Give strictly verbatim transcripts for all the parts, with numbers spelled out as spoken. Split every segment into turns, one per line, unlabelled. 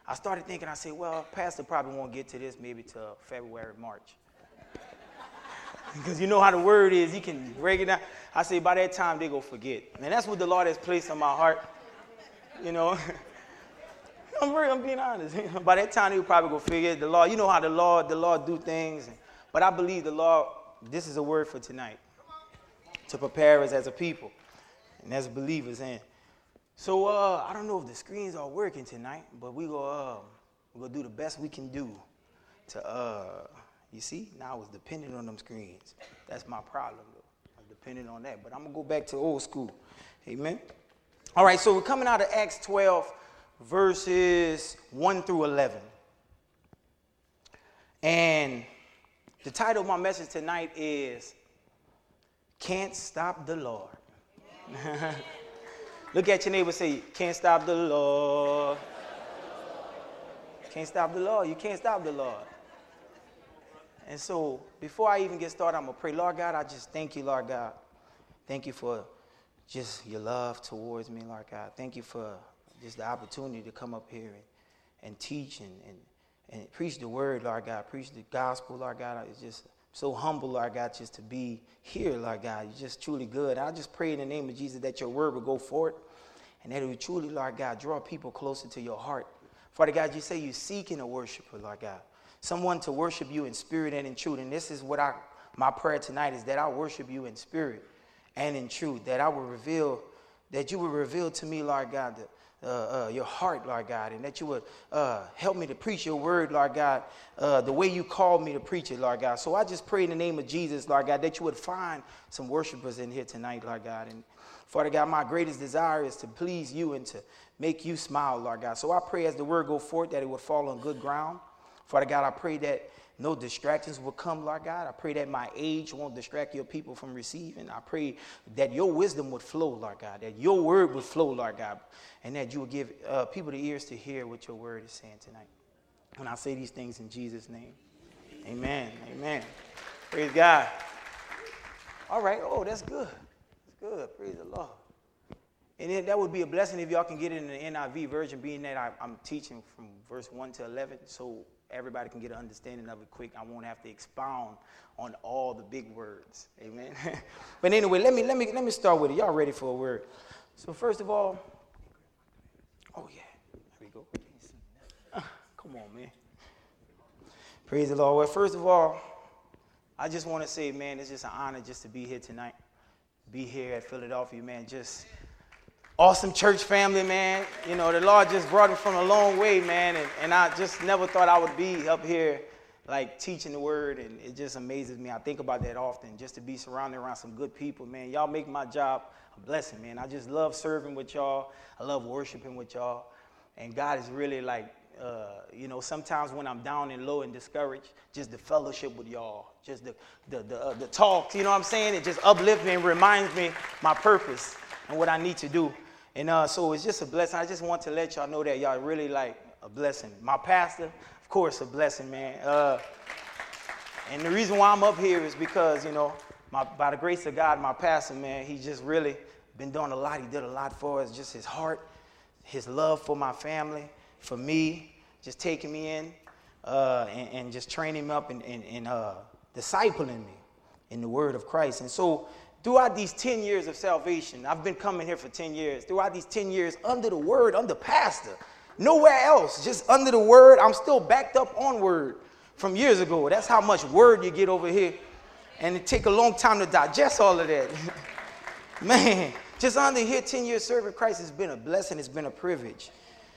I started thinking, I said, well, Pastor probably won't get to this maybe till February, March. Because you know how the word is, he can break it down. I say, by that time, they go forget. And that's what the Lord has placed on my heart. You know, I'm, very, I'm being honest. By that time, they will probably go figure it. The Lord, you know how the Lord, the Lord do things. But I believe the Lord, this is a word for tonight, to prepare us as a people and as believers. And so uh, I don't know if the screens are working tonight, but we go, uh, we're going to do the best we can do to, uh, you see, now I was dependent on them screens. That's my problem, though. I'm dependent on that. But I'm going to go back to old school. Amen. All right, so we're coming out of Acts twelve, verses one through eleven. And the title of my message tonight is, Can't Stop the Lord. Look at your neighbor and say, can't stop the Lord. Can't stop the Lord. You can't stop the Lord. And so before I even get started, I'm going to pray. Lord God, I just thank you, Lord God. Thank you for just your love towards me, Lord God. Thank you for just the opportunity to come up here and, and teach and, and, and preach the word, Lord God. Preach the gospel, Lord God. It's just so humble, Lord God, just to be here, Lord God. You're just truly good. I just pray in the name of Jesus that your word will go forth and that it will truly, Lord God, draw people closer to your heart. Father God, you say you're seeking a worshiper, Lord God. Someone to worship you in spirit and in truth. And this is what I, my prayer tonight is that I worship you in spirit and in truth. That I will reveal, that you will reveal to me, Lord God, the, Uh, uh, your heart, Lord God, and that you would uh, help me to preach your word, Lord God, uh, the way you called me to preach it, Lord God. So I just pray in the name of Jesus, Lord God, that you would find some worshipers in here tonight, Lord God. And Father God, my greatest desire is to please you and to make you smile, Lord God. So I pray as the word go forth that it would fall on good ground. Father God, I pray that no distractions will come, Lord God. I pray that my age won't distract your people from receiving. I pray that your wisdom would flow, Lord God, that your word would flow, Lord God, and that you will give uh, people the ears to hear what your word is saying tonight. And I say these things in Jesus' name. Amen. Amen. Praise God. All right. Oh, that's good. That's good. Praise the Lord. And then that would be a blessing if y'all can get it in the N I V version, being that I, I'm teaching from verse one to eleven. So everybody can get an understanding of it quick. I won't have to expound on all the big words. Amen. But anyway, let me let me let me start with it. Y'all ready for a word? So first of all, oh yeah, there we go. Uh, come on, man. Praise the Lord. Well, first of all, I just want to say, man, it's just an honor just to be here tonight. Be here at Philadelphia, man. Just awesome church family, man. You know, the Lord just brought me from a long way, man, and, and I just never thought I would be up here, like, teaching the word, and it just amazes me. I think about that often, just to be surrounded around some good people, man. Y'all make my job a blessing, man. I just love serving with y'all. I love worshiping with y'all, and God is really, like, uh, you know, sometimes when I'm down and low and discouraged, just the fellowship with y'all, just the the the, uh, the talk, you know what I'm saying? It just uplifts me and reminds me my purpose and what I need to do. And uh, so it's just a blessing. I just want to let y'all know that y'all really like a blessing. My pastor, of course, a blessing, man. Uh, and the reason why I'm up here is because, you know, my, by the grace of God, my pastor, man, he's just really been doing a lot. He did a lot for us. Just his heart, his love for my family, for me, just taking me in uh, and, and just training me up and, and, and uh, discipling me in the word of Christ. And so throughout these ten years of salvation, I've been coming here for ten years. Throughout these ten years, under the word, under pastor, nowhere else, just under the word. I'm still backed up on word from years ago. That's how much word you get over here. And it take a long time to digest all of that. Man, just under here, ten years serving Christ has been a blessing. It's been a privilege.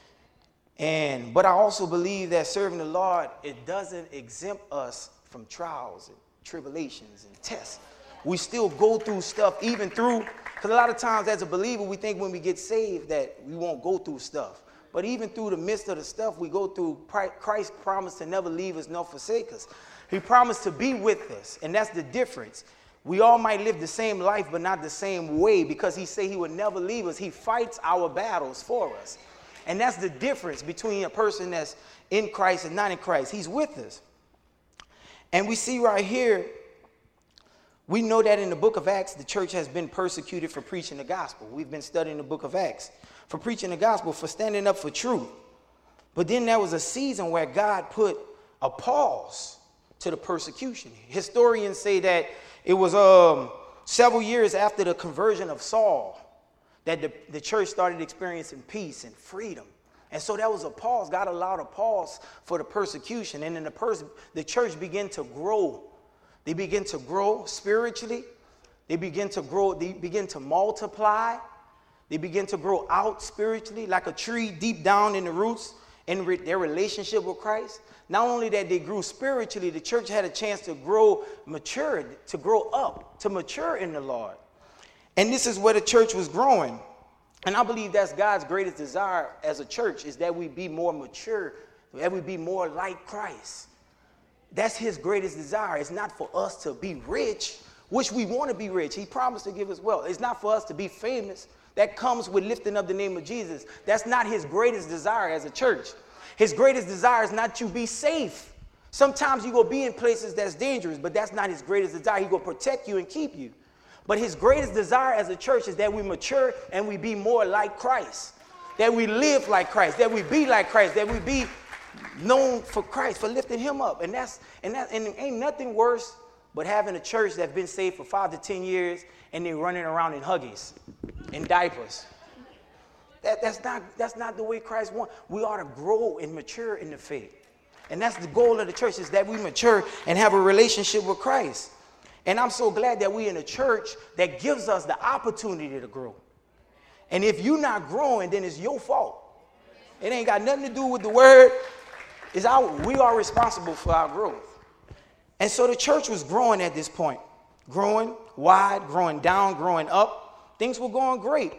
And but I also believe that serving the Lord, it doesn't exempt us from trials and tribulations and tests. We still go through stuff, even through, because a lot of times as a believer, we think when we get saved that we won't go through stuff. But even through the midst of the stuff we go through, Christ promised to never leave us nor forsake us. He promised to be with us, and that's the difference. We all might live the same life, but not the same way, because he said he would never leave us. He fights our battles for us. And that's the difference between a person that's in Christ and not in Christ. He's with us. And we see right here, we know that in the book of Acts, the church has been persecuted for preaching the gospel. We've been studying the book of Acts for preaching the gospel, for standing up for truth. But then there was a season where God put a pause to the persecution. Historians say that it was um, several years after the conversion of Saul that the, the church started experiencing peace and freedom. And so that was a pause. God allowed a pause for the persecution. And then the, pers- the church began to grow. They began to grow spiritually. They began to grow. They began to multiply. They began to grow out spiritually like a tree deep down in the roots in re- their relationship with Christ. Not only that they grew spiritually, the church had a chance to grow, mature, to grow up, to mature in the Lord. And this is where the church was growing. And I believe that's God's greatest desire as a church, is that we be more mature, that we be more like Christ. That's his greatest desire. It's not for us to be rich, which we want to be rich. He promised to give us wealth. It's not for us to be famous. That comes with lifting up the name of Jesus. That's not his greatest desire as a church. His greatest desire is not to be safe. Sometimes you go be in places that's dangerous, but that's not his greatest desire. He go protect you and keep you. But his greatest desire as a church is that we mature and we be more like Christ. That we live like Christ. That we be like Christ. That we be known for Christ, for lifting him up. And that's and that and ain't nothing worse but having a church that's been saved for five to ten years and they running around in Huggies, in diapers. That, that's not that's not the way Christ wants. We ought to grow and mature in the faith. And that's the goal of the church, is that we mature and have a relationship with Christ. And I'm so glad that we're in a church that gives us the opportunity to grow. And if you're not growing, then it's your fault. It ain't got nothing to do with the word. It's our, we are responsible for our growth. And so the church was growing at this point. Growing wide, growing down, growing up. Things were going great.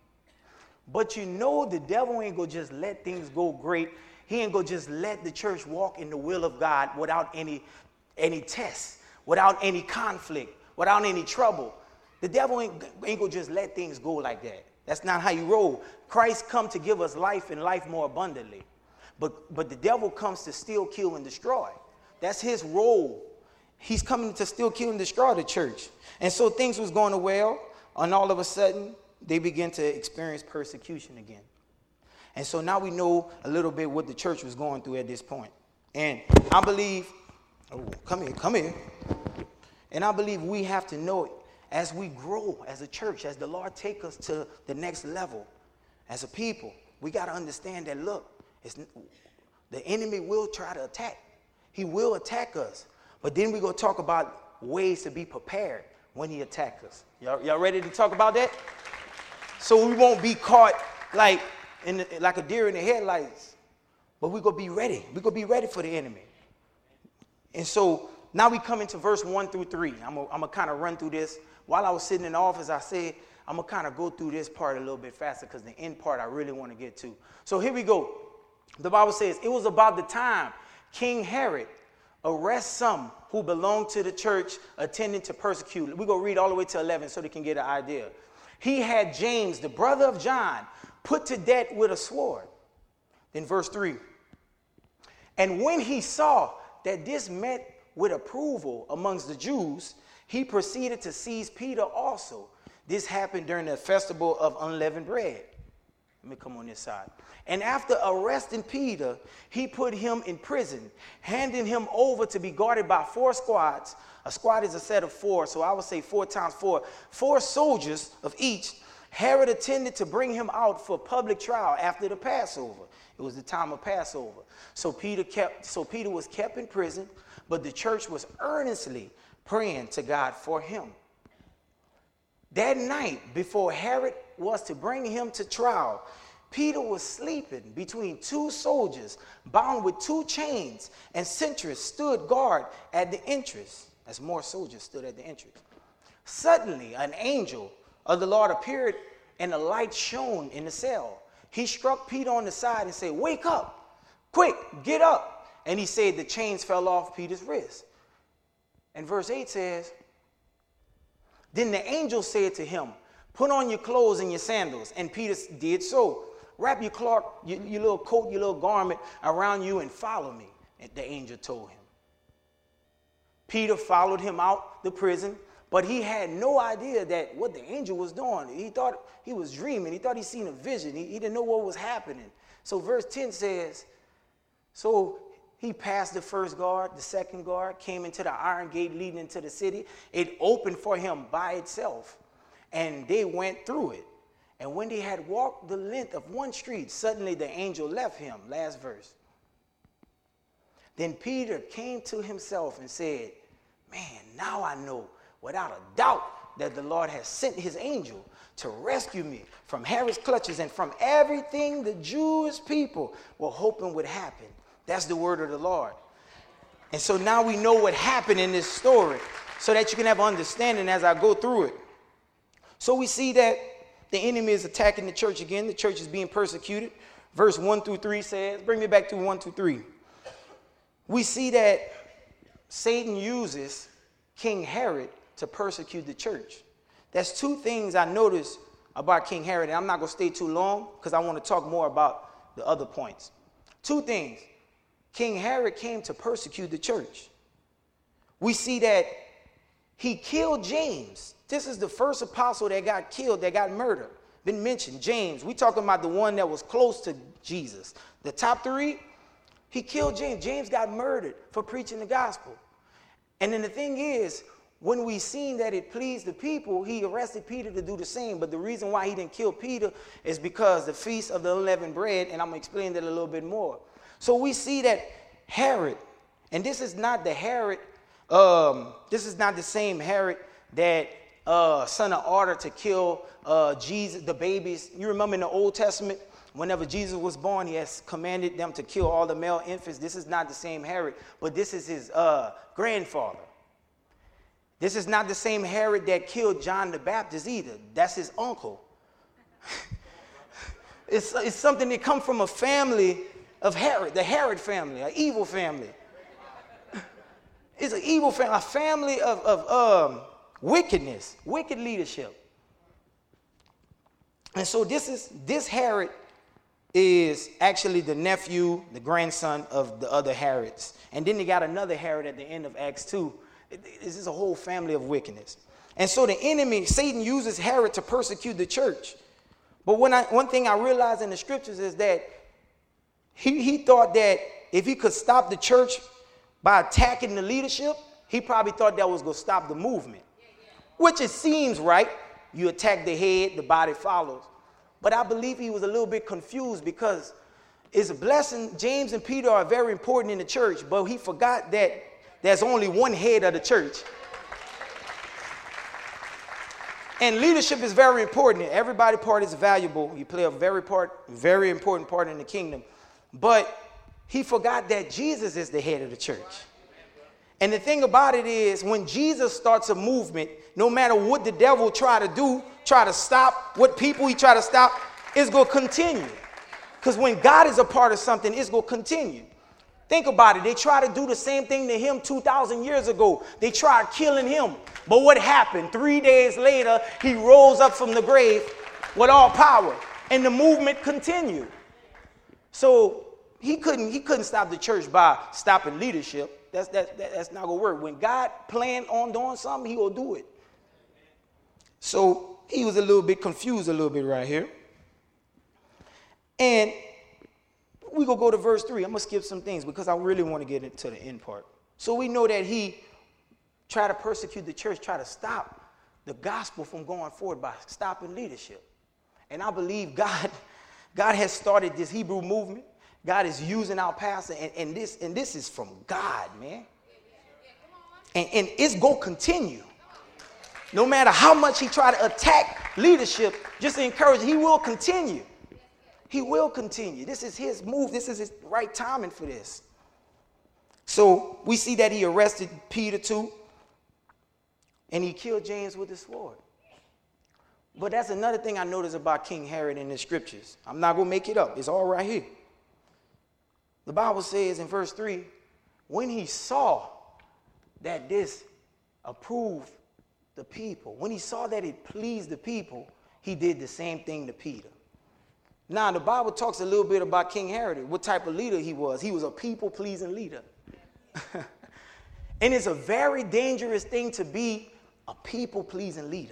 But you know the devil ain't going to just let things go great. He ain't going to just let the church walk in the will of God without any, any tests, without any conflict, without any trouble. The devil ain't, ain't going to just let things go like that. That's not how you roll. Christ come to give us life and life more abundantly. But, but the devil comes to steal, kill, and destroy. That's his role. He's coming to steal, kill, and destroy the church. And so things was going well, and all of a sudden, they begin to experience persecution again. And so now we know a little bit what the church was going through at this point. And I believe, oh, come here, come here. And I believe we have to know it as we grow as a church, as the Lord take us to the next level. As a people, we got to understand that, look, it's, the enemy will try to attack. He will attack us. But then we're going to talk about ways to be prepared when he attacks us. Y'all, y'all ready to talk about that? So we won't be caught like in the, like a deer in the headlights, but we're going to be ready. We're going to be ready for the enemy. And so now we come into verse one through three. I'm going to kind of run through this. While I was sitting in the office, I said, I'm going to kind of go through this part a little bit faster because the end part I really want to get to. So here we go. The Bible says, it was about the time King Herod arrests some who belonged to the church attending to persecute. We're going to read all the way to eleven so they can get an idea. He had James, the brother of John, put to death with a sword. Then verse three. And when he saw that this met with approval amongst the Jews, he proceeded to seize Peter also. This happened during the festival of unleavened bread. Let me come on this side. And after arresting Peter, he put him in prison, handing him over to be guarded by four squads. A squad is a set of four, so I would say four times four. Four soldiers of each. Herod intended to bring him out for public trial after the Passover. It was the time of Passover. So Peter kept, so Peter was kept in prison, but the church was earnestly praying to God for him. That night, before Herod was to bring him to trial, Peter was sleeping between two soldiers bound with two chains, and sentries stood guard at the entrance. As more soldiers stood at the entrance. Suddenly, an angel of the Lord appeared, and a light shone in the cell. He struck Peter on the side and said, "Wake up, quick, get up." And he said the chains fell off Peter's wrist. And verse eight says, then the angel said to him, "Put on your clothes and your sandals." And Peter did so. "Wrap your cloak, your, your little coat, your little garment around you and follow me," and the angel told him. Peter followed him out the prison, but he had no idea that what the angel was doing. He thought he was dreaming. He thought he seen a vision. He, he didn't know what was happening. So verse ten says, So he passed the first guard, the second guard, came into the iron gate leading into the city. It opened for him by itself, and they went through it. And when they had walked the length of one street, suddenly the angel left him. Last verse. Then Peter came to himself and said, man, now I know without a doubt that the Lord has sent his angel to rescue me from Herod's clutches and from everything the Jewish people were hoping would happen. That's the word of the Lord. And so now we know what happened in this story so that you can have understanding as I go through it. So we see that the enemy is attacking the church again. The church is being persecuted. Verse one through three says, bring me back to one through three. We see that Satan uses King Herod to persecute the church. That's two things I noticed about King Herod, and I'm not going to stay too long because I want to talk more about the other points. Two things. King Herod came to persecute the church. We see that he killed James. This is the first apostle that got killed, that got murdered. Been mentioned, James. We're talking about the one that was close to Jesus. The top three, he killed James. James got murdered for preaching the gospel. And then the thing is, when we seen that it pleased the people, he arrested Peter to do the same. But the reason why he didn't kill Peter is because the feast of the unleavened bread, and I'm going to explain that a little bit more. So we see that Herod, and this is not the Herod, um, this is not the same Herod that uh, sent an order to kill uh, Jesus, the babies. You remember in the Old Testament, whenever Jesus was born, he has commanded them to kill all the male infants. This is not the same Herod, but this is his uh, grandfather. This is not the same Herod that killed John the Baptist either. That's his uncle. it's, it's something that comes from a family of Herod, the Herod family, an evil family. It's an evil family, a family of, of um, wickedness, wicked leadership. And so this is this Herod is actually the nephew, the grandson of the other Herods. And then they got another Herod at the end of Acts two. This is a whole family of wickedness. And so the enemy, Satan, uses Herod to persecute the church. But when I, one thing I realized in the scriptures is that he, he thought that if he could stop the church by attacking the leadership, he probably thought that was going to stop the movement. Which it seems right. You attack the head, the body follows. But I believe he was a little bit confused because it's a blessing. James and Peter are very important in the church, but he forgot that there's only one head of the church. And leadership is very important. Everybody part is valuable. You play a very part, very important part in the kingdom. But he forgot that Jesus is the head of the church. And the thing about it is, when Jesus starts a movement, no matter what the devil try to do, try to stop, what people he try to stop, it's going to continue. Because when God is a part of something, it's going to continue. Think about it. They tried to do the same thing to him two thousand years ago. They tried killing him. But what happened? Three days later, he rose up from the grave with all power. And the movement continued. So he couldn't, he couldn't stop the church by stopping leadership. That's, that, that, that's not going to work. When God planned on doing something, he will do it. So he was a little bit confused a little bit right here. And we're going to go to verse three. I'm going to skip some things because I really want to get into the end part. So we know that he tried to persecute the church, try to stop the gospel from going forward by stopping leadership. And I believe God, God has started this Hebrew movement. God is using our pastor, and, and, this, and this is from God, man. And, and it's going to continue. No matter how much he try to attack leadership, just to encourage, he will continue. He will continue. This is his move. This is his right timing for this. So we see that he arrested Peter too. And he killed James with his sword. But that's another thing I noticed about King Herod in the scriptures. I'm not going to make it up. It's all right here. The Bible says in verse three, when he saw that this approved the people, when he saw that it pleased the people, he did the same thing to Peter. Now, the Bible talks a little bit about King Herod, what type of leader he was. He was a people-pleasing leader. And it's a very dangerous thing to be a people-pleasing leader.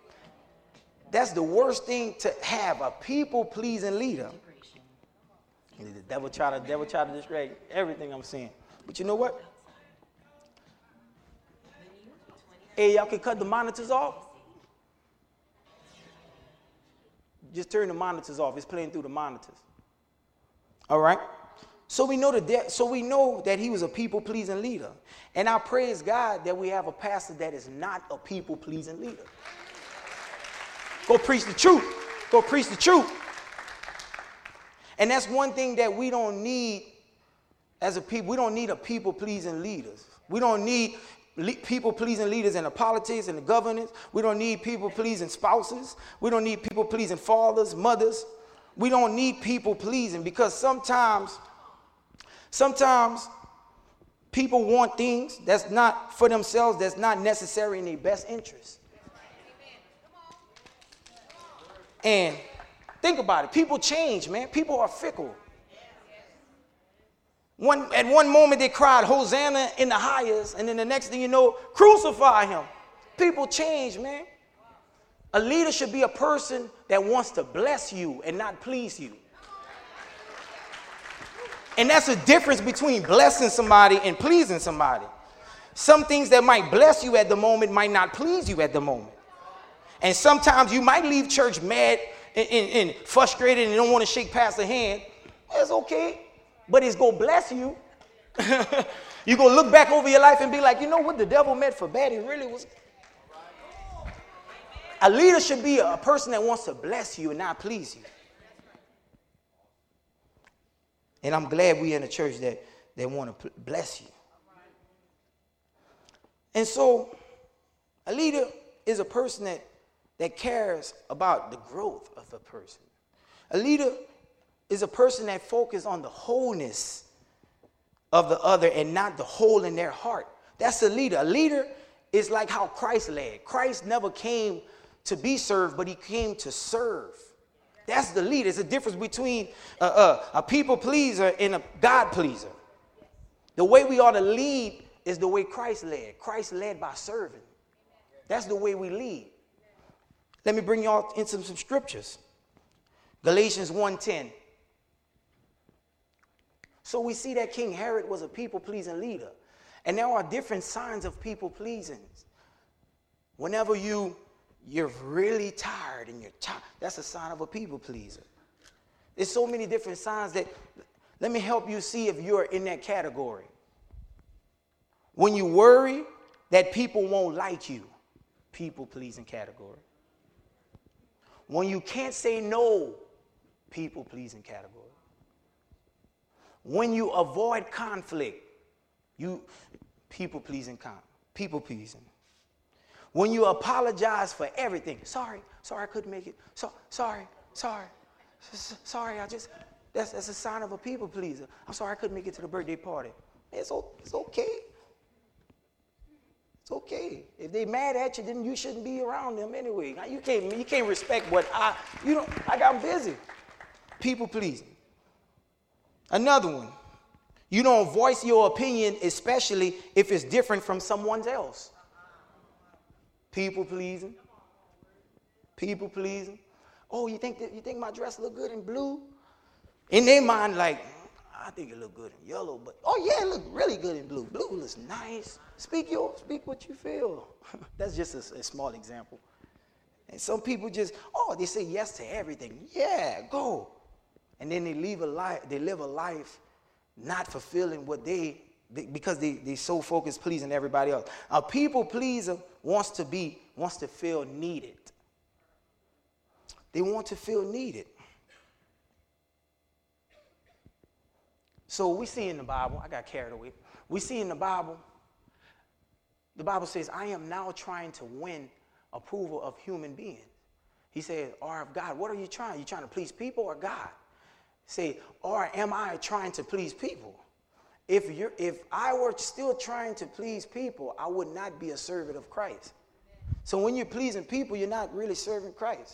That's the worst thing to have, a people-pleasing leader. The devil try to, devil try to distract everything I'm saying. But you know what? Hey, y'all can cut the monitors off. Just turn the monitors off. It's playing through the monitors. All right? So we know that so we know that he was a people-pleasing leader. And I praise God that we have a pastor that is not a people-pleasing leader. Go preach the truth. Go preach the truth. And that's one thing that we don't need as a people. We don't need a people-pleasing leaders. We don't need le- people-pleasing leaders in the politics and the governance. We don't need people-pleasing spouses. We don't need people-pleasing fathers, mothers. We don't need people-pleasing because sometimes, sometimes people want things that's not for themselves, that's not necessary in their best interest. And think about it. People change, man. People are fickle. One, at one moment they cried, Hosanna in the highest. And then the next thing you know, crucify him. People change, man. A leader should be a person that wants to bless you and not please you. And that's a difference between blessing somebody and pleasing somebody. Some things that might bless you at the moment might not please you at the moment. And sometimes you might leave church mad and, and, and frustrated and don't want to shake pastor's hand. That's okay. But it's going to bless you. You're going to look back over your life and be like, you know what the devil meant for bad, he really was. A leader should be a person that wants to bless you and not please you. And I'm glad we're in a church that, that want to bless you. And so a leader is a person that, that cares about the growth of a person. A leader is a person that focuses on the wholeness of the other and not the hole in their heart. That's a leader. A leader is like how Christ led. Christ never came to be served, but he came to serve. That's the leader. It's a difference between uh, uh, a people pleaser and a God pleaser. The way we ought to lead is the way Christ led. Christ led by serving. That's the way we lead. Let me bring y'all into some, some scriptures. Galatians one ten. So we see that King Herod was a people-pleasing leader. And there are different signs of people-pleasing. Whenever you, you're really tired and you're tired, that's a sign of a people-pleaser. There's so many different signs that, let me help you see if you're in that category. When you worry that people won't like you, people-pleasing category. When you can't say no, people-pleasing category. When you avoid conflict, you people-pleasing, people-pleasing. When you apologize for everything, sorry, sorry I couldn't make it, so, sorry, sorry, S- sorry, I just, that's, that's a sign of a people-pleaser. I'm sorry I couldn't make it to the birthday party. It's, it's okay. It's okay. If they mad at you, then you shouldn't be around them anyway. You can't, you can't respect what I, you know, like I'm busy. People-pleasing. Another one, you don't voice your opinion, especially if it's different from someone else. People pleasing. People pleasing. Oh, you think that, you think my dress look good in blue? In their mind, like, I think it look good in yellow, but oh yeah, it look really good in blue. Blue looks nice. Speak your, speak what you feel. That's just a, a small example. And some people just, oh, they say yes to everything. Yeah, go. And then they live a life, they live a life not fulfilling what they, they because they they so focused pleasing everybody else. A people pleaser wants to be, wants to feel needed. They want to feel needed. So we see in the Bible, I got carried away. We see in the Bible, the Bible says, I am now trying to win approval of human beings. He said, or of God. What are you trying? Are you trying to please people or God? Say, or am I trying to please people? If you're, if I were still trying to please people, I would not be a servant of Christ. So when you're pleasing people, you're not really serving Christ.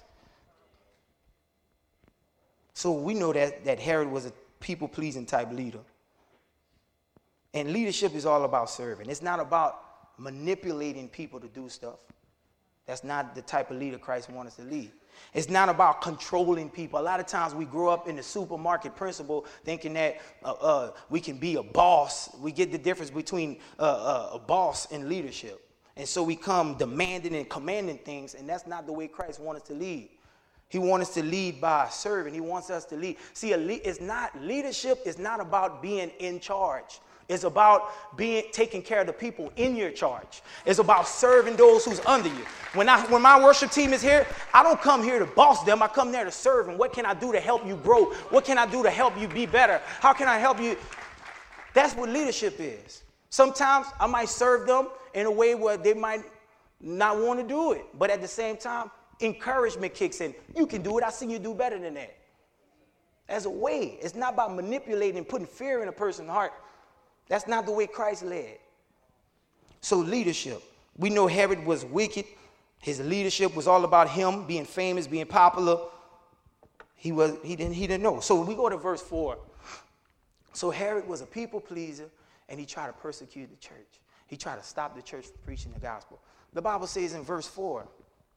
So we know that, that Herod was a people-pleasing type leader. And leadership is all about serving. It's not about manipulating people to do stuff. That's not the type of leader Christ wants us to lead. It's not about controlling people. A lot of times we grow up in the supermarket principle thinking that uh, uh, we can be a boss. We get the difference between uh, uh, a boss and leadership. And so we come demanding and commanding things, and that's not the way Christ wants us to lead. He wants us to lead by serving. He wants us to lead. See, a le- it's not, leadership is not about being in charge. It's about being taking care of the people in your charge. It's about serving those who's under you. When I when my worship team is here, I don't come here to boss them. I come there to serve them. What can I do to help you grow? What can I do to help you be better? How can I help you? That's what leadership is. Sometimes I might serve them in a way where they might not want to do it. But at the same time, encouragement kicks in. You can do it. I see you do better than that. As a way. It's not about manipulating and putting fear in a person's heart. That's not the way Christ led. So leadership. We know Herod was wicked. His leadership was all about him being famous, being popular. He was he didn't he didn't know. So we go to verse four. So Herod was a people pleaser, and he tried to persecute the church. He tried to stop the church from preaching the gospel. The Bible says in verse four,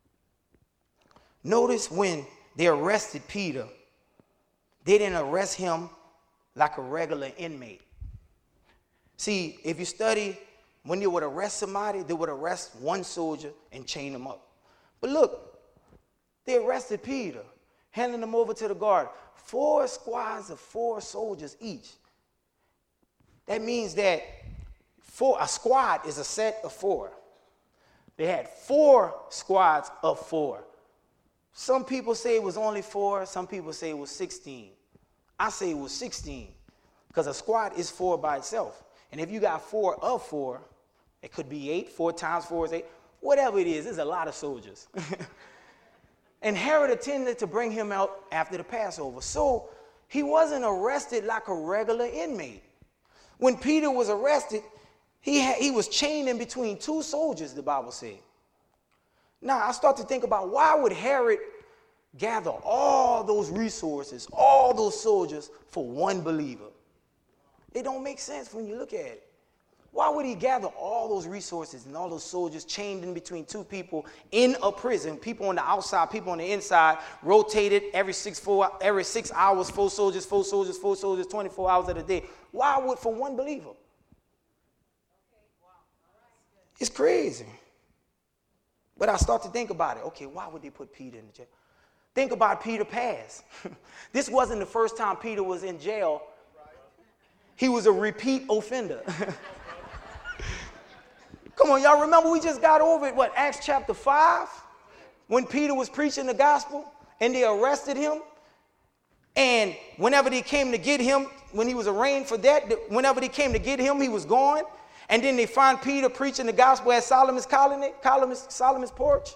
notice when they arrested Peter, they didn't arrest him like a regular inmate. See, if you study, when they would arrest somebody, they would arrest one soldier and chain him up. But look, they arrested Peter, handing him over to the guard. Four squads of four soldiers each. That means that four, a squad is a set of four. They had four squads of four. Some people say it was only four. Some people say it was sixteen. I say it was sixteen because a squad is four by itself. And if you got four of four, it could be eight. Four times four is eight. Whatever it is, there's a lot of soldiers. And Herod intended to bring him out after the Passover. So he wasn't arrested like a regular inmate. When Peter was arrested, he, had, he was chained in between two soldiers, the Bible said. Now, I start to think about why would Herod gather all those resources, all those soldiers for one believer? It don't make sense when you look at it. Why would he gather all those resources and all those soldiers chained in between two people in a prison, people on the outside, people on the inside, rotated every six, four, every six hours, four soldiers, four soldiers, four soldiers, twenty-four hours of the day? Why would for one believer? It's crazy. But I start to think about it. Okay, why would they put Peter in the jail? Think about Peter's past. This wasn't the first time Peter was in jail. He was a repeat offender. Come on, y'all remember we just got over it, what, Acts chapter five? When Peter was preaching the gospel and they arrested him. And whenever they came to get him, when he was arraigned for that, whenever they came to get him, he was gone. And then they find Peter preaching the gospel at Solomon's colony, Solomon's, Solomon's porch.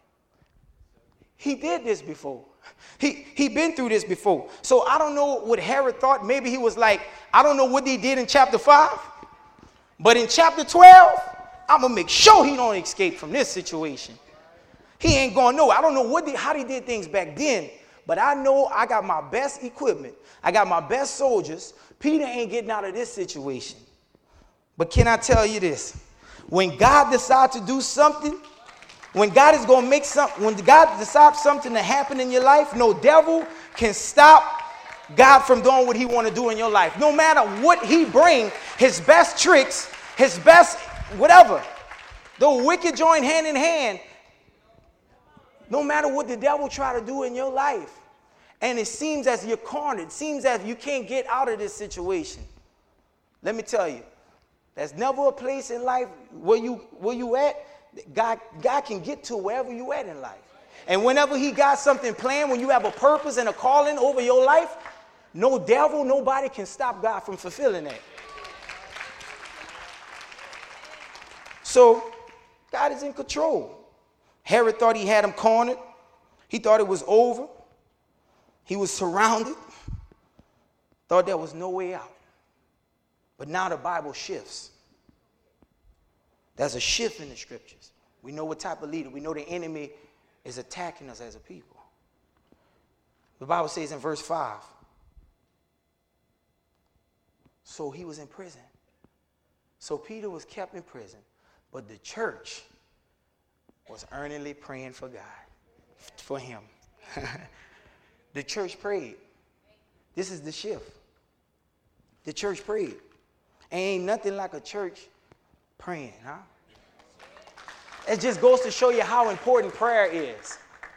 He did this before. He he been through this before. So I don't know what Herod thought. Maybe he was like, I don't know what he did in chapter five. But in chapter twelve, I'm going to make sure he don't escape from this situation. He ain't going to know. I don't know what they, how they did things back then. But I know I got my best equipment. I got my best soldiers. Peter ain't getting out of this situation. But can I tell you this? When God decides to do something, when God is going to make something, when God decides something to happen in your life, no devil can stop God from doing what he want to do in your life. No matter what he bring, his best tricks, his best whatever, the wicked join hand in hand. No matter what the devil try to do in your life, and it seems as you're cornered, it seems as you can't get out of this situation. Let me tell you, there's never a place in life where you where you at. God, God can get to wherever you at in life. And whenever he got something planned, when you have a purpose and a calling over your life, no devil, nobody can stop God from fulfilling that. So God is in control. Herod thought he had him cornered. He thought it was over. He was surrounded. Thought there was no way out. But now the Bible shifts. There's a shift in the scriptures. We know what type of leader. We know the enemy is attacking us as a people. The Bible says in verse five, so he was in prison. So Peter was kept in prison. But the church, was earnestly praying for God, for him. The church prayed. This is the shift. The church prayed. Ain't nothing like a church praying, huh? It just goes to show you how important prayer is.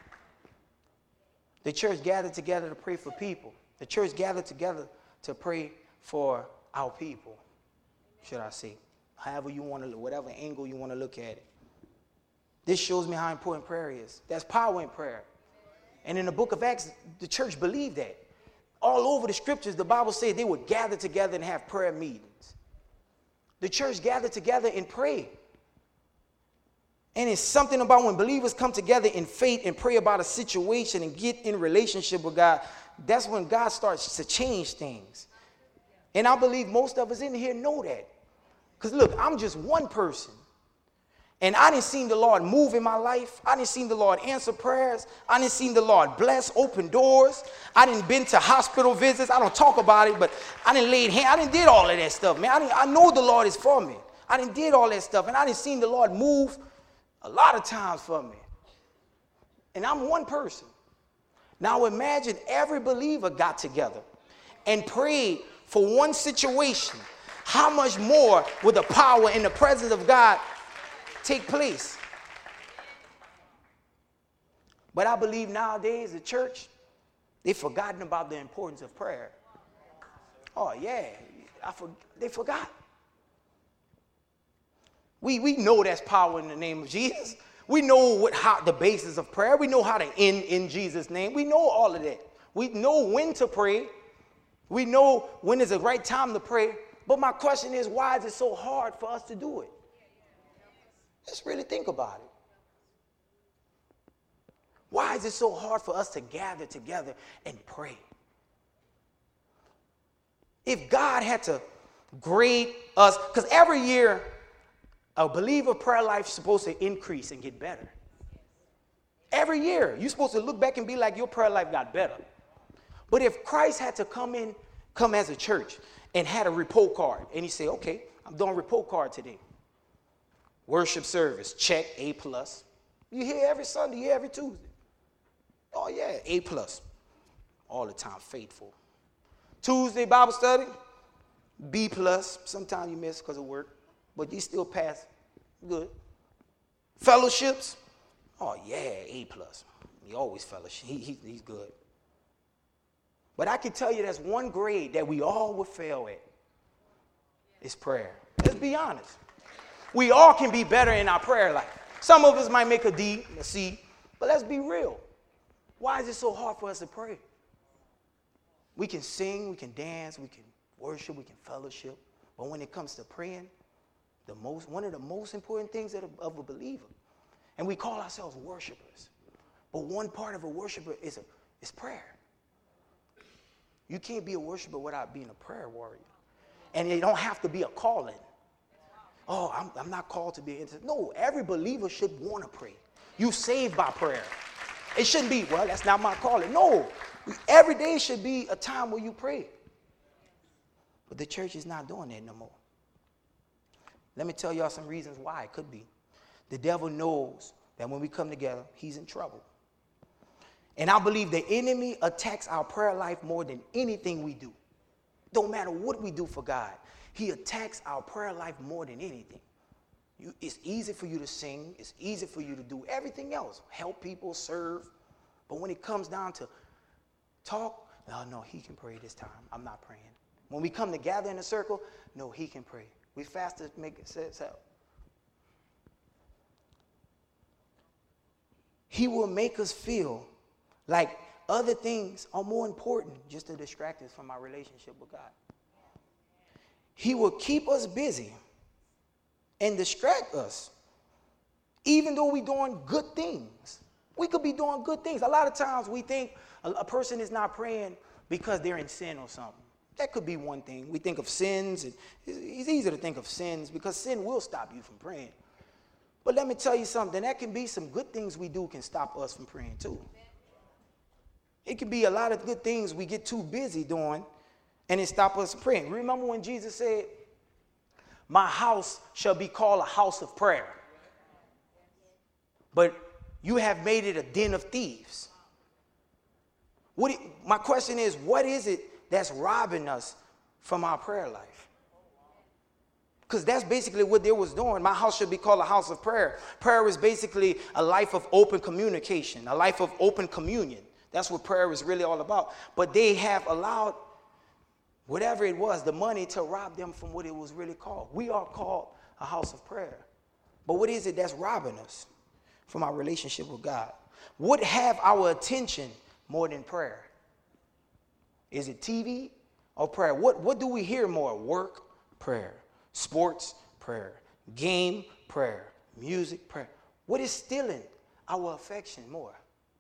The church gathered together to pray for people. The church gathered together to pray for our people, should I say. However you want to, whatever angle you want to look at it. This shows me how important prayer is. There's power in prayer. And in the book of Acts, the church believed that. All over the scriptures, the Bible says they would gather together and have prayer meetings. The church gathered together and prayed. And it's something about when believers come together in faith and pray about a situation and get in relationship with God, that's when God starts to change things. And I believe most of us in here know that. Because look, I'm just one person. And I didn't see the Lord move in my life. I didn't see the Lord answer prayers. I didn't see the Lord bless, open doors. I didn't been to hospital visits. I don't talk about it, but I didn't lay hands. I didn't did all of that stuff, man. I, didn't, I know the Lord is for me. I didn't did all that stuff. And I didn't see the Lord move a lot of times for me. And I'm one person. Now imagine every believer got together and prayed for one situation. How much more would the power and the presence of God take place? But I believe nowadays the church, they've forgotten about the importance of prayer. Oh yeah, I for, they forgot. We, we know that's power in the name of Jesus. We know what how the basis of prayer. We know how to end in Jesus' name. We know all of that. We know when to pray. We know when is the right time to pray. But my question is, why is it so hard for us to do it? Let's really think about it. Why is it so hard for us to gather together and pray? If God had to grade us, because every year a believer prayer life is supposed to increase and get better. Every year you're supposed to look back and be like your prayer life got better. But if Christ had to come in, come as a church and had a report card and he said, okay, I'm doing a report card today. Worship service, check, A plus. You hear every Sunday, you hear every Tuesday. Oh yeah, A plus. All the time, faithful. Tuesday Bible study, B plus. Sometimes you miss because of work, but you still pass. Good. Fellowships, oh yeah, A plus. He always fellowship. He, he, he's good. But I can tell you there's one grade that we all would fail at. It's prayer. Let's be honest. We all can be better in our prayer life. Some of us might make a D, a C, but let's be real. Why is it so hard for us to pray? We can sing, we can dance, we can worship, we can fellowship, but when it comes to praying, the most one of the most important things of a, of a believer, and we call ourselves worshipers, but one part of a worshiper is a is prayer. You can't be a worshiper without being a prayer warrior, and it don't have to be a calling. Oh, I'm, I'm not called to be an intercessor. No, every believer should want to pray. You saved by prayer. It shouldn't be, well, that's not my calling. No, every day should be a time where you pray. But the church is not doing that no more. Let me tell y'all some reasons why it could be. The devil knows that when we come together, he's in trouble. And I believe the enemy attacks our prayer life more than anything we do. Don't matter what we do for God. He attacks our prayer life more than anything. You, it's easy for you to sing. It's easy for you to do everything else. Help people, serve. But when it comes down to talk, oh, no, he can pray this time. I'm not praying. When we come to gather in a circle, no, he can pray. We fast to make it sense out. He will make us feel like other things are more important just to distract us from our relationship with God. He will keep us busy and distract us, even though we're doing good things. We could be doing good things. A lot of times we think a, a person is not praying because they're in sin or something. That could be one thing. We think of sins. And it's, it's easy to think of sins because sin will stop you from praying. But let me tell you something. That can be some good things we do can stop us from praying too. It could be a lot of good things we get too busy doing and it stop us from praying. Remember when Jesus said, my house shall be called a house of prayer. but you have made it a den of thieves. What do you, my question is, what is it that's robbing us from our prayer life? Because that's basically what they was doing. My house should be called a house of prayer. Prayer is basically a life of open communication, a life of open communion. That's what prayer is really all about. But they have allowed whatever it was, the money, to rob them from what it was really called. We are called a house of prayer. But what is it that's robbing us from our relationship with God? What have our attention more than prayer? Is it T V or prayer? What, what do we hear more? Work, prayer. Sports, prayer. Game, prayer. Music, prayer. What is stealing our affection more?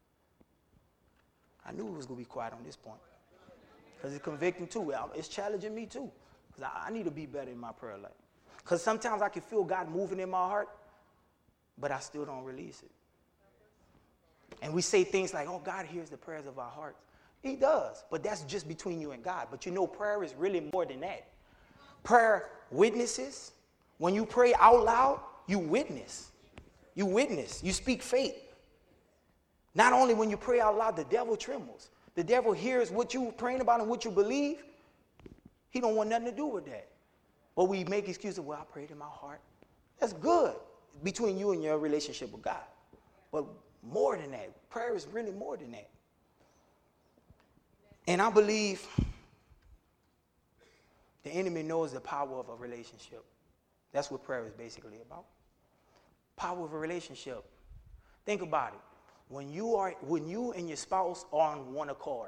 I knew it was going to be quiet on this point, because it's convicting too. It's challenging me too, because I, I need to be better in my prayer life. Because sometimes I can feel God moving in my heart, but I still don't release it. And we say things like, oh, God hears the prayers of our hearts. He does, but that's just between you and God. But you know, prayer is really more than that. Prayer witnesses. When you pray out loud, you witness. You witness. You speak faith. Not only when you pray out loud, the devil trembles. The devil hears what you're praying about and what you believe. He don't want nothing to do with that. But we make excuses. Well, I prayed in my heart. That's good between you and your relationship with God. But more than that, prayer is really more than that. And I believe the enemy knows the power of a relationship. That's what prayer is basically about. Power of a relationship. Think about it. When you are, when you and your spouse are on one accord,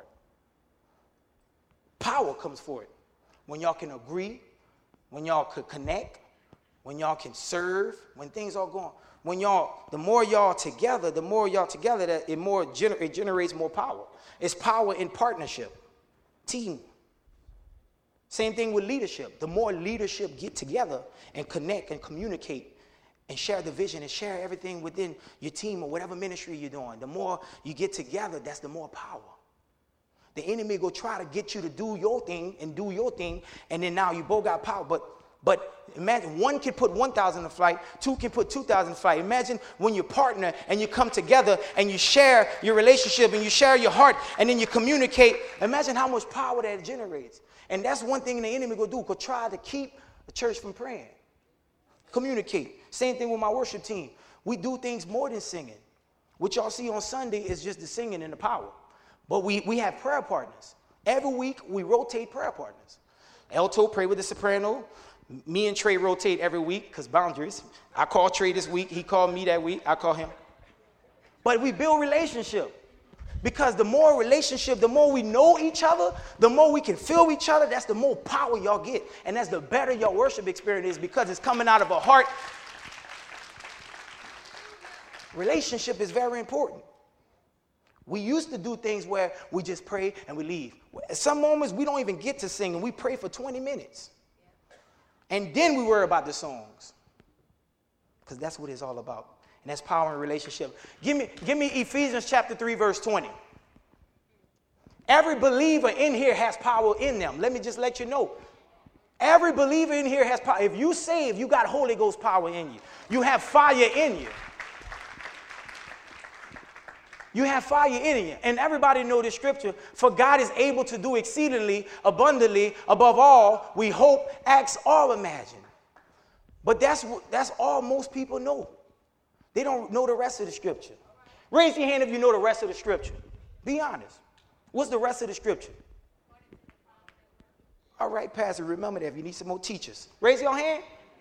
power comes for it. When y'all can agree, when y'all could connect, when y'all can serve, when things are going, when y'all, the more y'all together, the more y'all together, that it more gener- it generates more power. It's power in partnership, team. Same thing with leadership. The more leadership get together and connect and communicate and share the vision and share everything within your team or whatever ministry you're doing, the more you get together, that's the more power. The enemy go try to get you to do your thing and do your thing, and then now you both got power. But but imagine one can put one thousand in flight, two can put two thousand in flight. Imagine when you partner and you come together and you share your relationship and you share your heart and then you communicate. Imagine how much power that generates. And that's one thing the enemy go do, go try to keep the church from praying. Communicate. Same thing with my worship team. We do things more than singing. What y'all see on Sunday is just the singing and the power. But we, we have prayer partners. Every week we rotate prayer partners. Elto pray with the soprano. Me and Trey rotate every week because boundaries. I call Trey this week. He called me that week. I call him. But we build relationship. Because the more relationship, the more we know each other, the more we can feel each other, that's the more power y'all get. And that's the better your worship experience is, because it's coming out of a heart. Relationship is very important. We used to do things where we just pray and we leave. At some moments, we don't even get to sing, and we pray for twenty minutes. And then we worry about the songs. Because that's what it's all about. And that's power in relationship. Give me, give me Ephesians chapter three, verse twenty. Every believer in here has power in them. Let me just let you know. Every believer in here has power. If you save, you got Holy Ghost power in you. You have fire in you. You have fire in you. And everybody know this scripture. For God is able to do exceedingly, abundantly, above all, we hope, ask, or imagine. But that's, that's all most people know. They don't know the rest of the scripture. Raise your hand if you know the rest of the scripture. Be honest. What's the rest of the scripture? All right, Pastor, remember that if you need some more teachers. Raise your hand.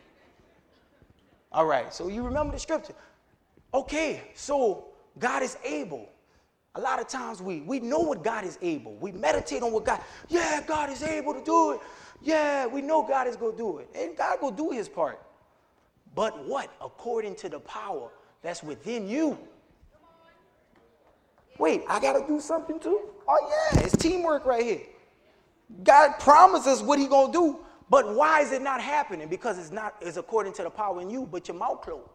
All right, so you remember the scripture. Okay, so God is able. A lot of times we, we know what God is able. We meditate on what God, yeah, God is able to do it. Yeah, we know God is going to do it. And God will do his part. But what? According to the power that's within you. Wait, I got to do something too? Oh, yeah, it's teamwork right here. God promises what he's going to do, but why is it not happening? Because it's not, it's according to the power in you, but your mouth closed.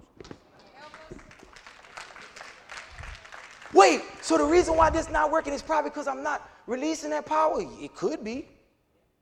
Wait, so the reason why this is not working is probably because I'm not releasing that power? It could be.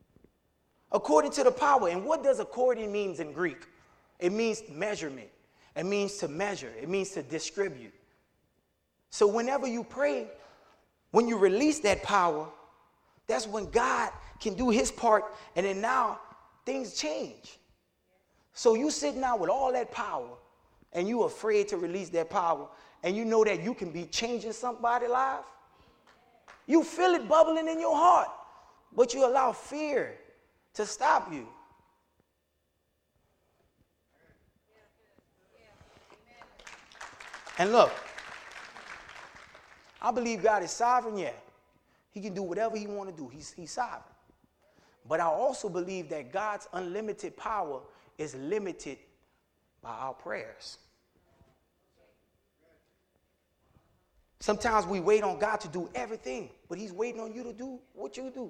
According to the power. And what does according means in Greek? It means measurement. It means to measure. It means to distribute. So whenever you pray, when you release that power, that's when God can do his part, and then now things change. So you sitting out with all that power, and you afraid to release that power, and you know that you can be changing somebody's life. You feel it bubbling in your heart, but you allow fear to stop you. And look, I believe God is sovereign, yeah. He can do whatever he want to do. He's, he's sovereign. But I also believe that God's unlimited power is limited by our prayers. Sometimes we wait on God to do everything, but he's waiting on you to do what you do.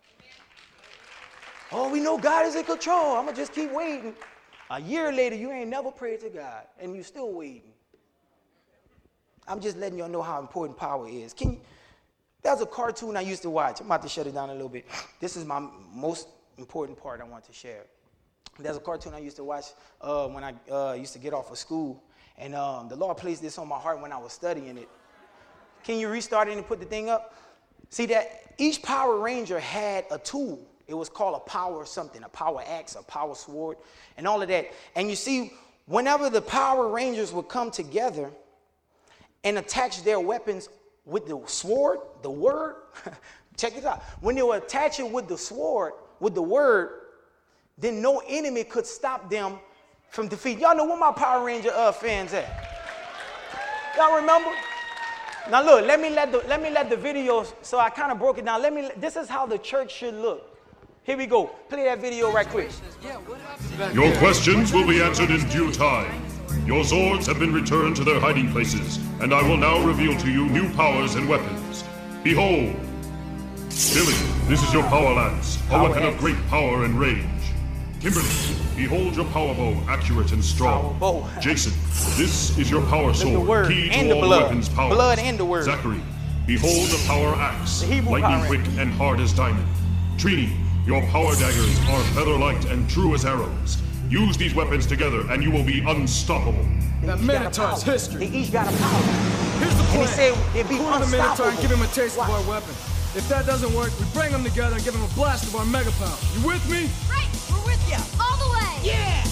Oh, we know God is in control. I'm going to just keep waiting. A year later, you ain't never prayed to God, and you still waiting. I'm just letting y'all know how important power is. Can you, there's a cartoon I used to watch. I'm about to shut it down a little bit. This is my most important part I want to share. There's a cartoon I used to watch uh, when I uh, used to get off of school. And um, the Lord placed this on my heart when I was studying it. Can you restart it and put the thing up? See that each Power Ranger had a tool. It was called a power something, a power axe, a power sword, and all of that. And you see, whenever the Power Rangers would come together and attach their weapons with the sword, the word, check this out. When they would attach it with the sword, with the word, then no enemy could stop them from defeat. Y'all know where my Power Ranger uh, fans at? Y'all remember? Now look, let me let the let me let the video. So I kind of broke it down. Let me. This is how the church should look. Here we go. Play that video right quick.
Your questions will be answered in due time. Your Zords have been returned to their hiding places, and I will now reveal to you new powers and weapons. Behold, Billy, this is your Power Lance, a
Power
weapon
Lance.
of great power and range. Kimberly, behold your Power Bow, accurate and strong.
Power bow.
Jason, this is your Power
the
Sword,
word
key
and
to
the
all
blood.
weapons powers.
Blood and the word.
Zachary, behold the Power Axe,
The Hebrew
lightning
Power
quick and hard as diamond. Trini, your Power Daggers are feather-light and true as arrows. Use these weapons together and you will be unstoppable.
That Minotaur's history.
They each got a power.
Here's the
And
plan.
he said they'd be
Corner the Minotaur and
unstoppable.
give him a taste
Watch.
of our weapon. If that doesn't work, we bring them together and give them a blast of our mega power. You with me?
Right, we're with you. All the way. Yeah.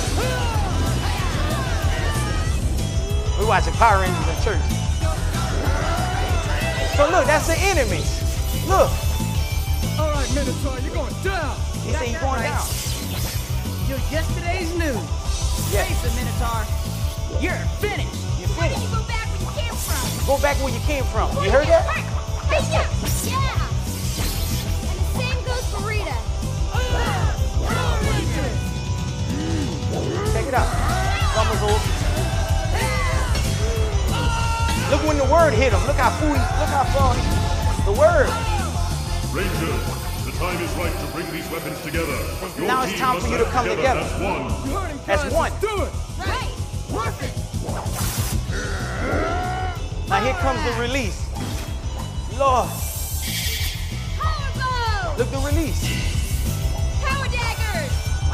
We're watching Power Rangers in church. So look, that's the enemy. Look,
All right, Minotaur, you're going down.
he said he's going down.
You're yesterday's news.
Yeah.
Face it, Minotaur. You're finished.
You
Why don't
finished.
you go back where you came from?
Go back where you came from. You heard that?
Hey, yeah. Yeah. And the same goes for Rita.
Check it out. Summer's over. Look when the word hit him. Look how fool. Look how far. he- The word.
Rangers, the time is right to bring these weapons together. Your
Now it's
team
time
must
for you to
act
come together.
as one.
You heard him,
That's
guys.
one.
Let's do it.
Right. Perfect.
Now here comes the release. Lord,
Power bow.
look the release.
Power daggers.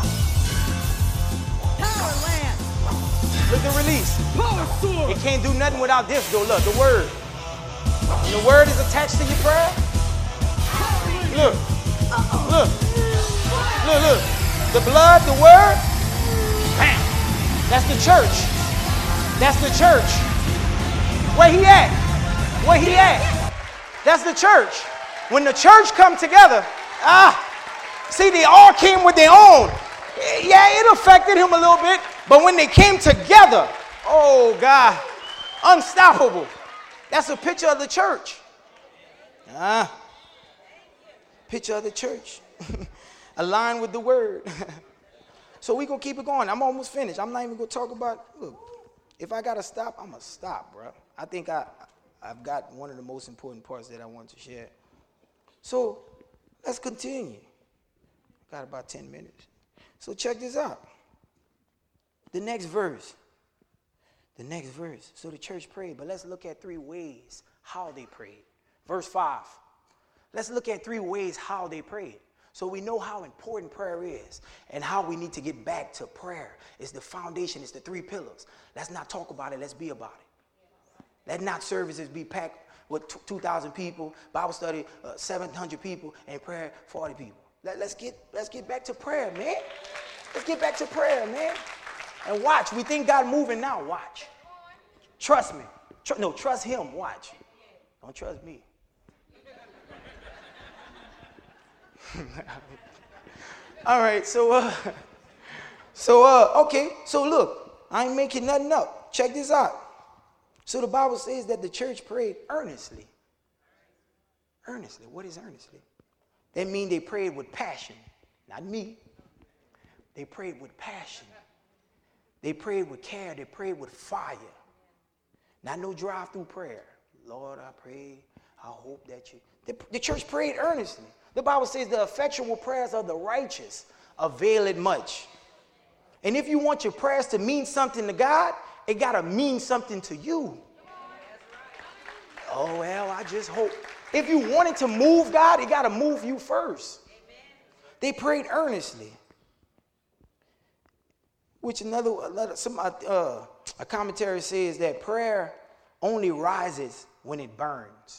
Power Lance.
Look the release.
Power sword.
It can't do nothing without this though. Look, the word. When the word is attached to your prayer, look, look, look, look. The blood, the word, bam. That's the church. That's the church. Where he at? Where he at? That's the church. When the church come together, ah, see, they all came with their own. Yeah, it affected him a little bit, but when they came together, oh God, unstoppable. That's a picture of the church. Ah, picture of the church. Aligned with the word. So we gonna keep it going. I'm almost finished. I'm not even gonna talk about, look, if I gotta stop, I'm gonna stop, bro. I think I, I've got one of the most important parts that I want to share. So let's continue. Got about ten minutes. So check this out. The next verse. The next verse. So the church prayed, but let's look at three ways how they prayed. Verse five. Let's look at three ways how they prayed. So we know how important prayer is and how we need to get back to prayer. It's the foundation. It's the three pillars. Let's not talk about it. Let's be about it. Let not services be packed with two thousand people, Bible study, uh, seven hundred people, and prayer, forty people. Let, let's get let's get back to prayer, man. Let's get back to prayer, man. And watch. We think God moving now. Watch. Trust me. Tr- no, trust him. Watch. Don't trust me. All right, so uh, so uh, okay, so look, I ain't making nothing up. Check this out. So the Bible says that the church prayed earnestly. Earnestly. What is earnestly? That means they prayed with passion. Not me. They prayed with passion. They prayed with care. They prayed with fire. Not no drive-through prayer. Lord, I pray. I hope that you. The, the church prayed earnestly. The Bible says the effectual prayers of the righteous avail it much. And if you want your prayers to mean something to God, it got to mean something to you. Oh, well, I just hope. If you wanted to move God, it got to move you first. They prayed earnestly. Which another, another some, uh, a commentary says that prayer only rises when it burns.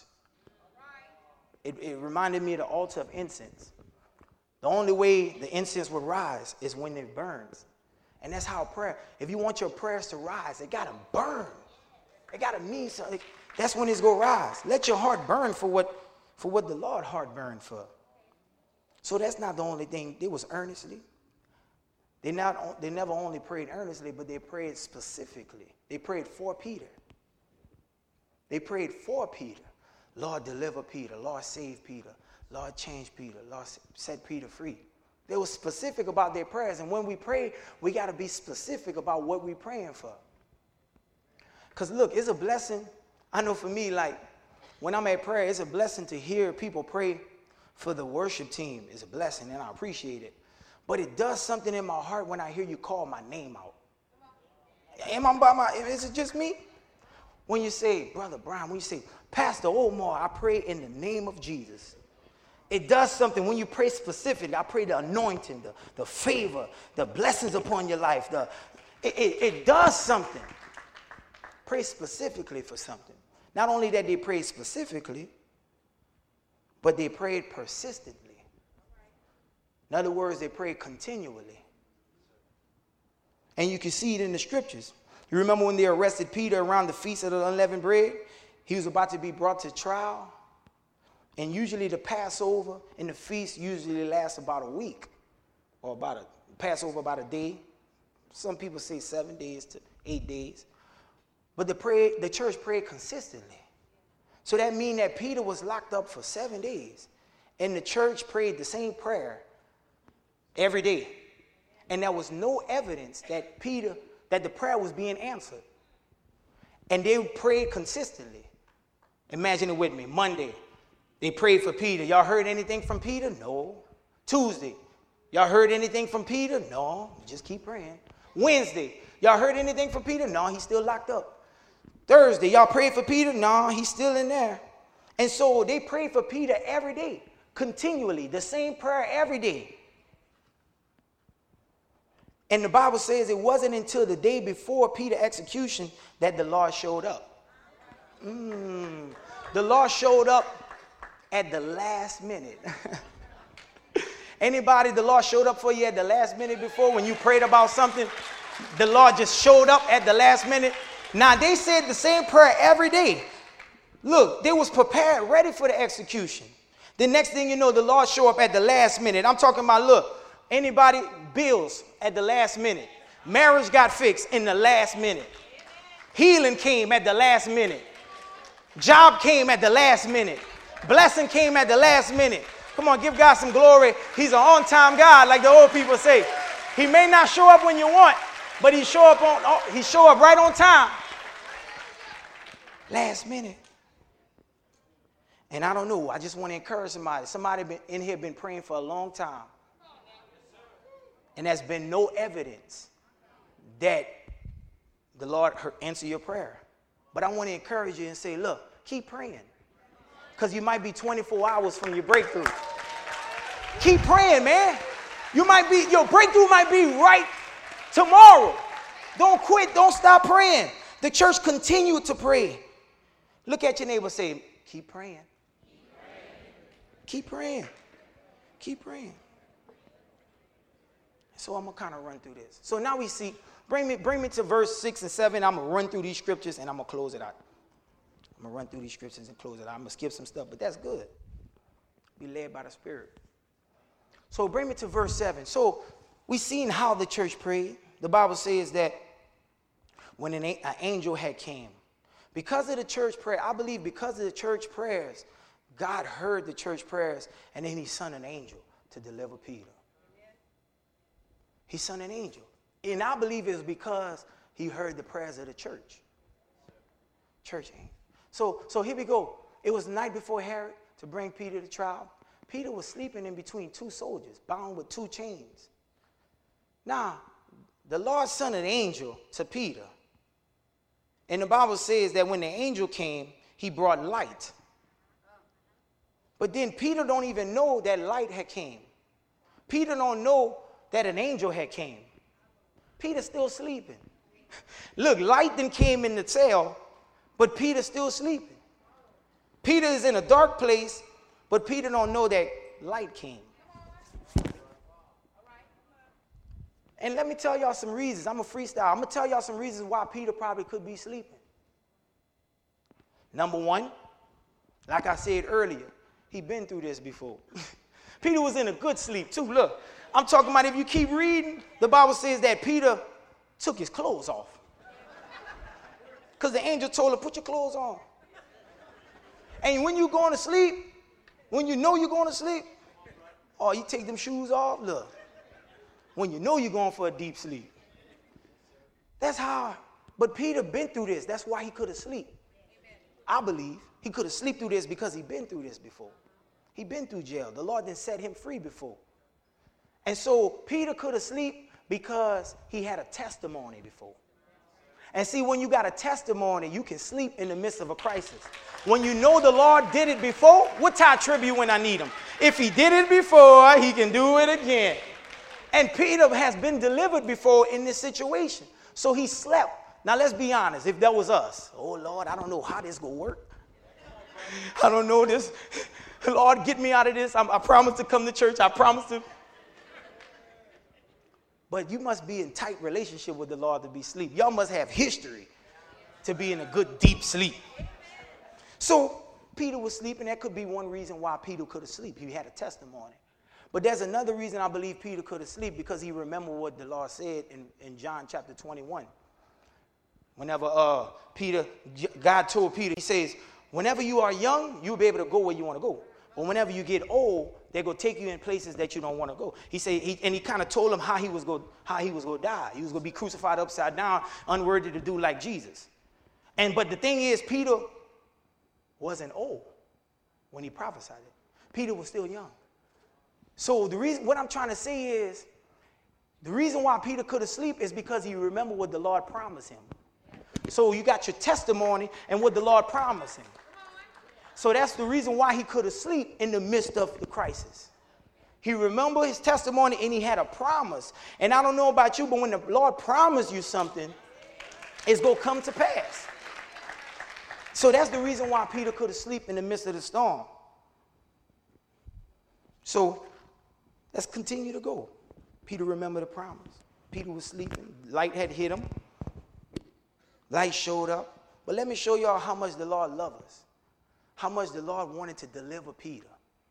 It, it reminded me of the altar of incense. The only way the incense would rise is when it burns. And that's how prayer, if you want your prayers to rise, it got to burn. It got to mean something. That's when it's going to rise. Let your heart burn for what, for what the Lord heart burned for. So that's not the only thing. It was earnestly. They, not, they never only prayed earnestly, but they prayed specifically. They prayed for Peter. They prayed for Peter. Lord, deliver Peter. Lord, save Peter. Lord, change Peter. Lord, set Peter free. They were specific about their prayers. And when we pray, we got to be specific about what we're praying for. Because, look, it's a blessing. I know for me, like, when I'm at prayer, it's a blessing to hear people pray for the worship team. It's a blessing, and I appreciate it. But it does something in my heart when I hear you call my name out. Am I by my, is it just me? When you say, Brother Brown, when you say, Pastor Omar, I pray in the name of Jesus. It does something when you pray specifically. I pray the anointing, the, the favor, the blessings upon your life. The, it, it, it does something. Pray specifically for something. Not only that they prayed specifically, but they prayed persistently. In other words, they prayed continually. And you can see it in the scriptures. You remember when they arrested Peter around the Feast of the Unleavened Bread? He was about to be brought to trial. And usually the Passover and the feast usually lasts about a week. Or about a Passover about a day. Some people say seven days to eight days. But the, pray, the church prayed consistently. So that means that Peter was locked up for seven days. And the church prayed the same prayer every day. And there was no evidence that Peter, that the prayer was being answered. And they prayed consistently. Imagine it with me. Monday, they prayed for Peter. Y'all heard anything from Peter? No. Tuesday, y'all heard anything from Peter? No. Just keep praying. Wednesday, y'all heard anything from Peter? No, he's still locked up. Thursday, y'all prayed for Peter? No, he's still in there. And so they prayed for Peter every day, continually, the same prayer every day. And the Bible says it wasn't until the day before Peter's execution that the Lord showed up. Mm. The Lord showed up at the last minute. Anybody, the Lord showed up for you at the last minute before when you prayed about something? The Lord just showed up at the last minute. Now, they said the same prayer every day. Look, they was prepared, ready for the execution. The next thing you know, the Lord showed up at the last minute. I'm talking about, look, anybody, bills at the last minute. Marriage got fixed in the last minute. Healing came at the last minute. Job came at the last minute. Blessing came at the last minute. Come on, give God some glory. He's an on-time God, like the old people say. He may not show up when you want, but he show up on. He show up right on time. Last minute. And I don't know. I just want to encourage somebody. Somebody been in here been praying for a long time, and there's been no evidence that the Lord answered your prayer. But I want to encourage you and say, look, keep praying. Because you might be twenty-four hours from your breakthrough. Keep praying, man. You might be, your breakthrough might be right tomorrow. Don't quit. Don't stop praying. The church continued to pray. Look at your neighbor and say, keep praying. Keep praying. Keep praying. So I'm going to kind of run through this. So now we see, bring me, bring me to verse six and seven. I'm going to run through these scriptures and I'm going to close it out. I'm going to run through these scriptures and close it out. I'm going to skip some stuff, but that's good. Be led by the Spirit. So bring me to verse seven. So we seen how the church prayed. The Bible says that when an, an angel had came, because of the church prayer, I believe because of the church prayers, God heard the church prayers, and then he sent an angel to deliver Peter. He sent an angel. And I believe it's because he heard the prayers of the church. Church angel. So, so here we go. It was the night before Herod to bring Peter to trial. Peter was sleeping in between two soldiers, bound with two chains. Now, the Lord sent an angel to Peter. And the Bible says that when the angel came, he brought light. But then Peter don't even know that light had came. Peter don't know that an angel had came. Peter's still sleeping. Look, light then came in the cell, but Peter's still sleeping. Peter is in a dark place, but Peter don't know that light came. And let me tell y'all some reasons. I'm a freestyle. I'm going to tell y'all some reasons why Peter probably could be sleeping. Number one, like I said earlier, he'd been through this before. Peter was in a good sleep too. Look, I'm talking about if you keep reading, the Bible says that Peter took his clothes off. Because the angel told him, put your clothes on. And when you're going to sleep, when you know you're going to sleep, oh, you take them shoes off, look. When you know you're going for a deep sleep. That's how, but Peter been through this. That's why he could have slept. I believe he could have slept through this because he'd been through this before. He'd been through jail. The Lord didn't set him free before. And so Peter could have slept because he had a testimony before. And see, when you got a testimony, you can sleep in the midst of a crisis. When you know the Lord did it before, what tie tribute when I need him? If he did it before, he can do it again. And Peter has been delivered before in this situation. So he slept. Now, let's be honest. If that was us, oh, Lord, I don't know how this going to work. I don't know this. Lord, get me out of this. I'm, I promise to come to church. I promise to. But you must be in tight relationship with the Lord to be asleep. Y'all must have history to be in a good, deep sleep. So Peter was sleeping. That could be one reason why Peter could have slept. He had a testimony. But there's another reason I believe Peter could have slept, because he remembered what the Lord said in, in John chapter twenty-one. Whenever uh, Peter, God told Peter, he says, whenever you are young, you'll be able to go where you want to go. But whenever you get old, they're going to take you in places that you don't want to go. He said, he, and he kind of told him how he was going how he was going to die. He was going to be crucified upside down, unworthy to do like Jesus. And but the thing is, Peter wasn't old when he prophesied it. Peter was still young. So the reason, what I'm trying to say is, the reason why Peter could have slept is because he remembered what the Lord promised him. So you got your testimony and what the Lord promised him. So that's the reason why he could have slept in the midst of the crisis. He remembered his testimony and he had a promise. And I don't know about you, but when the Lord promised you something, it's going to come to pass. So that's the reason why Peter could have slept in the midst of the storm. So let's continue to go. Peter remembered the promise. Peter was sleeping. Light had hit him. Light showed up. But let me show y'all how much the Lord loves us. How much the Lord wanted to deliver Peter.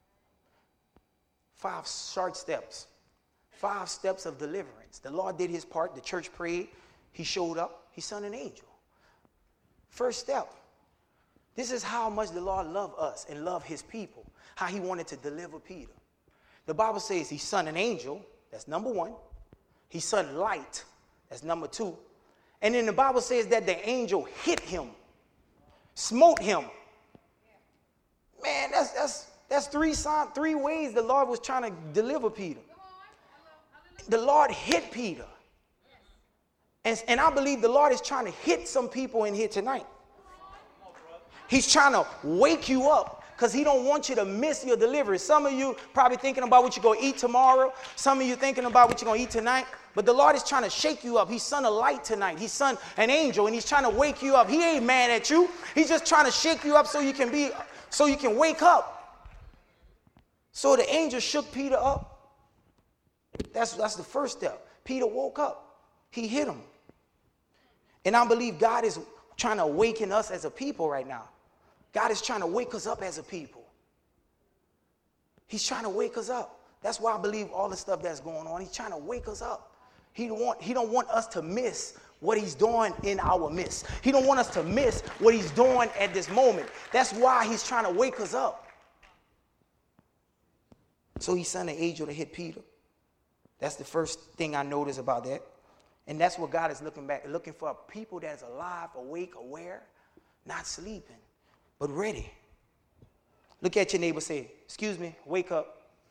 Five short steps. Five steps of deliverance. The Lord did his part. The church prayed. He showed up. He sent an angel. First step. This is how much the Lord loved us and loved his people. How he wanted to deliver Peter. The Bible says he sent an angel. That's number one. He sent light. That's number two. And then the Bible says that the angel hit him. Smote him. Man, that's that's that's three sign, three ways the Lord was trying to deliver Peter. The Lord hit Peter. And, and I believe the Lord is trying to hit some people in here tonight. He's trying to wake you up Because he don't want you to miss your delivery. Some of you probably thinking about what you're going to eat tomorrow. Some of you thinking about what you're going to eat tonight. But the Lord is trying to shake you up. He's sent a light tonight. He's sent an angel, and he's trying to wake you up. He ain't mad at you. He's just trying to shake you up so you can be, so you can wake up. So the angel shook Peter up. That's, that's the first step. Peter woke up. He hit him. And I believe God is trying to awaken us as a people right now. God is trying to wake us up as a people. He's trying to wake us up. That's why I believe all the stuff that's going on. He's trying to wake us up. He don't want, he don't want us to miss what he's doing in our midst. He don't want us to miss what he's doing at this moment. That's why he's trying to wake us up. So he sent an angel to hit Peter. That's the first thing I noticed about that. And that's what God is looking back, looking for people that's alive, awake, aware, not sleeping, but ready. Look at your neighbor, say, excuse me, wake up.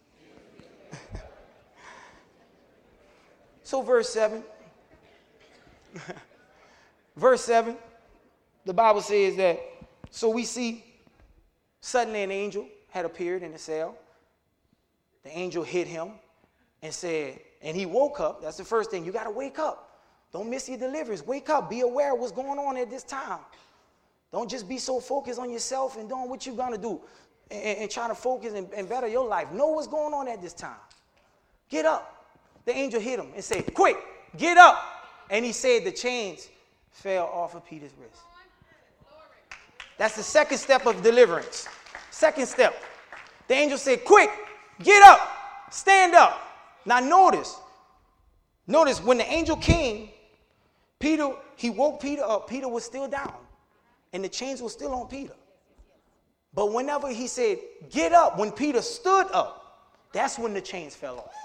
So verse seven. Verse seven, the Bible says that, so we see suddenly an angel had appeared in the cell. The angel hit him and said, and he woke up. That's the first thing. You got to wake up. Don't miss your deliverance. Wake up. Be aware of what's going on at this time. Don't just be so focused on yourself and doing what you're going to do and, and trying to focus and, and better your life. Know what's going on at this time. Get up. The angel hit him and said, quick, get up. And he said the chains fell off of Peter's wrist. That's the second step of deliverance. Second step. The angel said, quick, get up, stand up. Now notice, notice when the angel came, Peter, he woke Peter up. Peter was still down, and the chains were still on Peter. But whenever he said, get up, when Peter stood up, that's when the chains fell off.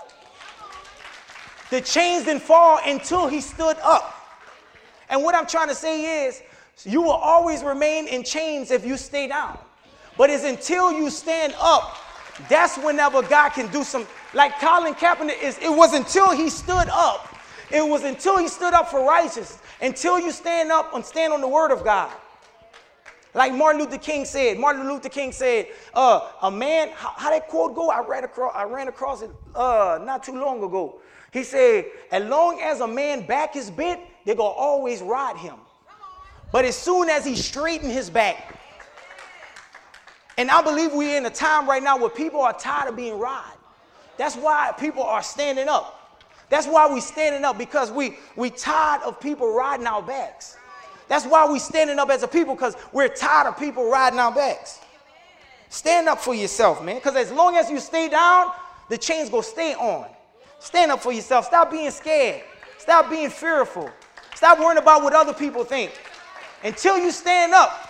The chains didn't fall until he stood up. And what I'm trying to say is, you will always remain in chains if you stay down. But it's until you stand up, that's whenever God can do some, like Colin Kaepernick, is, it was until he stood up. It was until he stood up for righteousness, until you stand up and stand on the word of God. Like Martin Luther King said, Martin Luther King said, uh, a man, how, how that quote go? I read across, I ran across it uh, not too long ago. He said, as long as a man back is bent, they're going to always ride him. But as soon as he straightened his back, and I believe we're in a time right now where people are tired of being ridden. That's why people are standing up. That's why we're standing up, because we we tired of people riding our backs. That's why we're standing up as a people, because we're tired of people riding our backs. Stand up for yourself, man, because as long as you stay down, the chains go stay on. Stand up for yourself. Stop being scared. Stop being fearful. Stop worrying about what other people think. Until you stand up.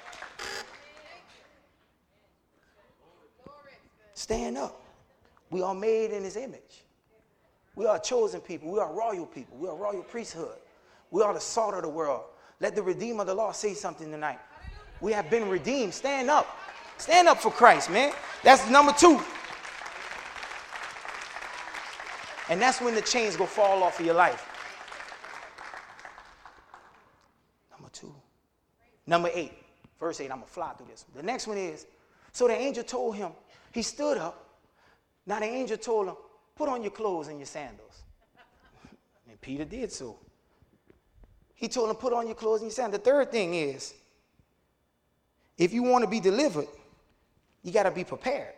Stand up. We are made in his image. We are a chosen people. We are royal people. We are royal priesthood. We are the salt of the world. Let the Redeemer of the Lord say something tonight. We have been redeemed. Stand up. Stand up for Christ, man. That's number two. And that's when the chains go fall off of your life. Number two. Number eight. Verse eight. I'm going to fly through this one. The next one is, so the angel told him, he stood up. Now the angel told him, put on your clothes and your sandals. And Peter did so. He told him, put on your clothes and your sandals. The third thing is, if you want to be delivered, you got to be prepared.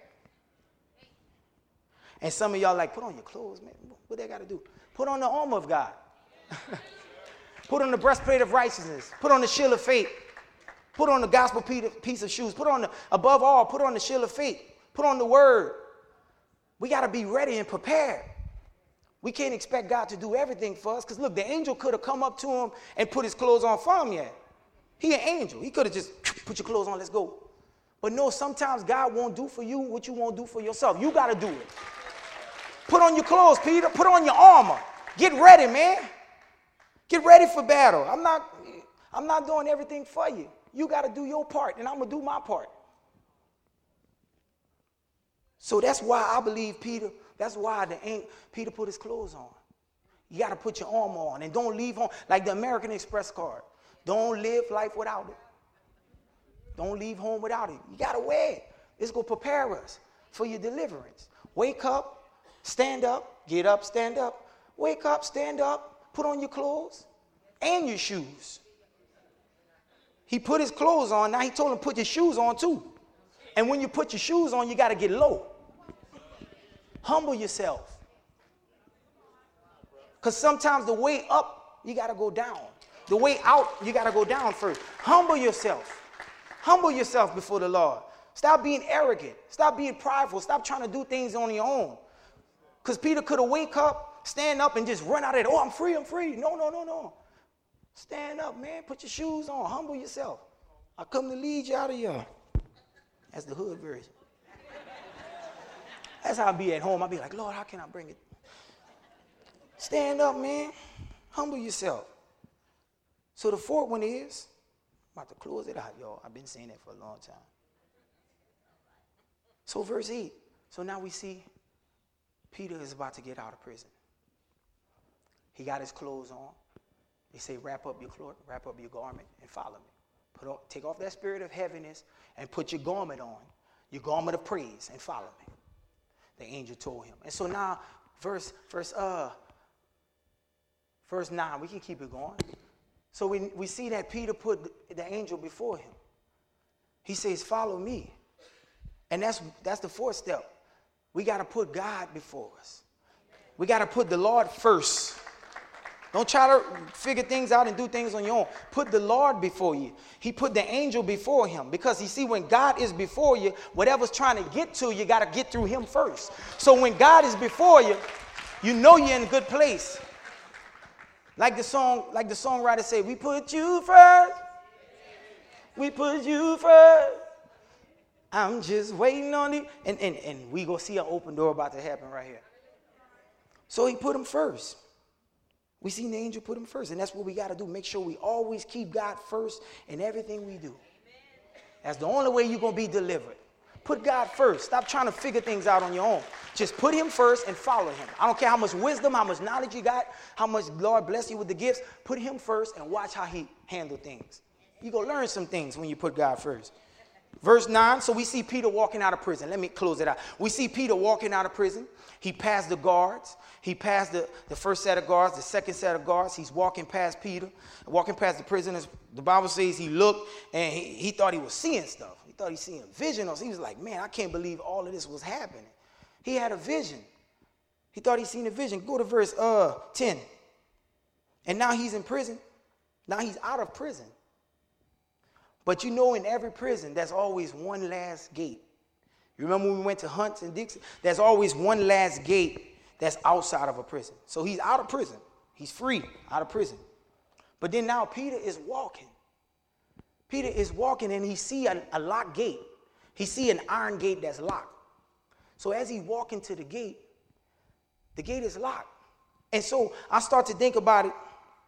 And some of y'all like, put on your clothes, man. What they got to do? Put on the armor of God. Put on the breastplate of righteousness. Put on the shield of faith. Put on the gospel piece of shoes. Put on the, above all, put on the shield of faith. Put on the word. We got to be ready and prepared. We can't expect God to do everything for us, because look, the angel could have come up to him and put his clothes on for him yet. He an angel. He could have just put your clothes on, let's go. But no, sometimes God won't do for you what you won't do for yourself. You got to do it. Put on your clothes, Peter. Put on your armor. Get ready, man. Get ready for battle. I'm not, I'm not doing everything for you. You got to do your part, and I'm going to do my part. So that's why I believe Peter, that's why the Peter put his clothes on. You got to put your armor on, and don't leave home like the American Express card. Don't live life without it. Don't leave home without it. You got to wear it. It's going to prepare us for your deliverance. Wake up, stand up, get up, stand up. Wake up, stand up, put on your clothes and your shoes. He put his clothes on. Now he told him put your shoes on too. And when you put your shoes on, you got to get low. Humble yourself. Because sometimes the way up, you got to go down. The way out, you got to go down first. Humble yourself. Humble yourself before the Lord. Stop being arrogant. Stop being prideful. Stop trying to do things on your own. Because Peter could have wake up, stand up, and just run out of it. Oh, I'm free, I'm free. No, no, no, no. Stand up, man. Put your shoes on. Humble yourself. I come to lead you out of here. That's the hood version. That's how I be at home. I be like, Lord, how can I bring it? Stand up, man. Humble yourself. So the fourth one is, I'm about to close it out, y'all. I've been saying that for a long time. So verse eight. So now we see Peter is about to get out of prison. He got his clothes on. They say, wrap up your cloak, wrap up your garment, and follow me. Put on, take off that spirit of heaviness and put your garment on, your garment of praise, and follow me. The angel told him. And so now, verse, verse, uh, verse nine, we can keep it going. So we, we see that Peter put the, the angel before him. He says, follow me. And that's, that's the fourth step. We got to put God before us. We got to put the Lord first. Don't try to figure things out and do things on your own. Put the Lord before you. He put the angel before him. Because you see, when God is before you, whatever's trying to get to you, you got to get through him first. So when God is before you, you know you're in a good place. Like the song, like the songwriter said, we put you first. We put you first. I'm just waiting on you. And, and, and we go see an open door about to happen right here. So he put him first. We seen the angel put him first. And that's what we got to do. Make sure we always keep God first in everything we do. That's the only way you're going to be delivered. Put God first. Stop trying to figure things out on your own. Just put him first and follow him. I don't care how much wisdom, how much knowledge you got, how much Lord bless you with the gifts. Put him first and watch how he handle things. You're going to learn some things when you put God first. Verse nine, so we see Peter walking out of prison. Let me close it out. We see Peter walking out of prison. He passed the guards. He passed the, the first set of guards, the second set of guards. He's walking past Peter, walking past the prisoners. The Bible says he looked and he, he thought he was seeing stuff. He thought he was seeing a vision. Or he was like, man, I can't believe all of this was happening. He had a vision. He thought he seen a vision. Go to verse uh, ten. And now he's in prison. Now he's out of prison. But you know, in every prison, there's always one last gate. You remember when we went to Hunts and Dixie? There's always one last gate that's outside of a prison. So he's out of prison. He's free out of prison. But then now Peter is walking. Peter is walking and he see a, a locked gate. He see an iron gate that's locked. So as he walk into the gate, the gate is locked. And so I start to think about it.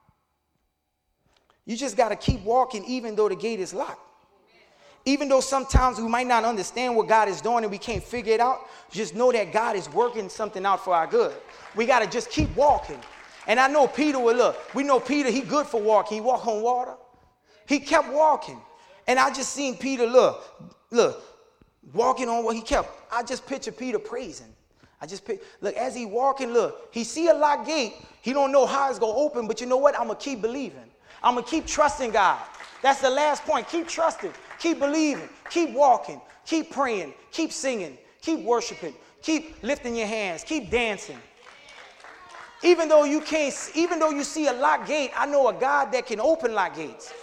You just got to keep walking even though the gate is locked. Even though sometimes we might not understand what God is doing and we can't figure it out, just know that God is working something out for our good. We got to just keep walking. And I know Peter will look. We know Peter, he good for walking. He walk on water. He kept walking. And I just seen Peter, look, look, walking on what he kept. I just picture Peter praising. I just pick, look, as he walking, look, he see a locked gate. He don't know how it's going to open, but you know what? I'm going to keep believing. I'm going to keep trusting God. That's the last point. Keep trusting. Keep believing. Keep walking. Keep praying. Keep singing. Keep worshiping. Keep lifting your hands. Keep dancing. Even though you can't, even though you see a locked gate, I know a God that can open locked gates.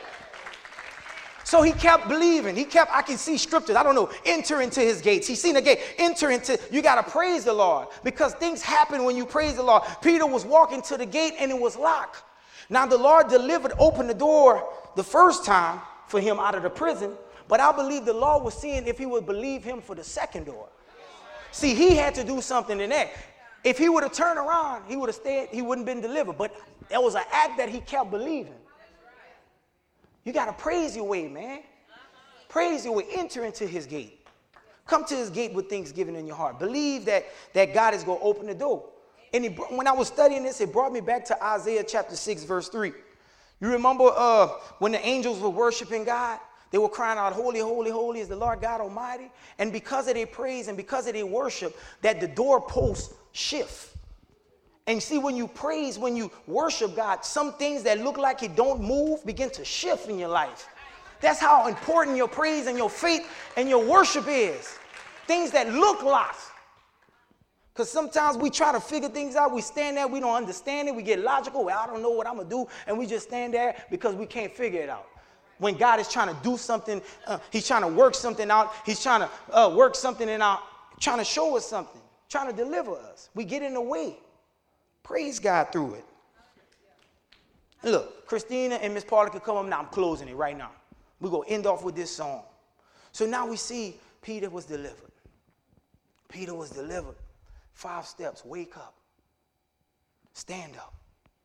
So he kept believing. He kept, I can see scriptures. I don't know, enter into his gates. He's seen a gate. Enter into, you got to praise the Lord because things happen when you praise the Lord. Peter was walking to the gate and it was locked. Now the Lord delivered, opened the door the first time for him out of the prison, but I believe the Lord was seeing if he would believe him for the second door. See, he had to do something in that. If he would have turned around, he would have stayed, he wouldn't have been delivered. But there was an act that he kept believing. You got to praise your way, man. Praise your way. Enter into his gate. Come to his gate with thanksgiving in your heart. Believe that, that God is going to open the door. And he, when I was studying this, it brought me back to Isaiah chapter six, verse three. You remember uh, when the angels were worshiping God? They were crying out, holy, holy, holy is the Lord God Almighty. And because of their praise and because of their worship, that the doorposts shift. And see, when you praise, when you worship God, some things that look like it don't move begin to shift in your life. That's how important your praise and your faith and your worship is. Things that look lost. Because sometimes we try to figure things out. We stand there, we don't understand it. We get logical. Well, I don't know what I'm going to do. And we just stand there because we can't figure it out. When God is trying to do something, uh, he's trying to work something out. He's trying to uh, work something in our, trying to show us something, trying to deliver us. We get in the way. Praise God through it. And look, Christina and Miss Paula can come up now. I'm closing it right now. We're going to end off with this song. So now we see Peter was delivered. Peter was delivered. Five steps. Wake up. Stand up.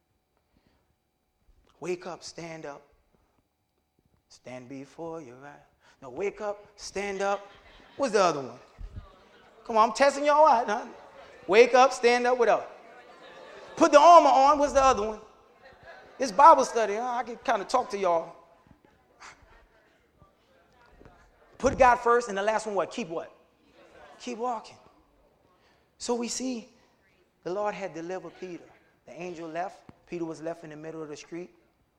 Wake up. Stand up. Stand before you, right? No, wake up. Stand up. What's the other one? Come on, I'm testing y'all out, huh? Wake up. Stand up. What else? Put the armor on. What's the other one? It's Bible study. Huh? I can kind of talk to y'all. Put God first, and the last one, what? Keep what? Keep walking. So we see the Lord had delivered Peter. The angel left. Peter was left in the middle of the street.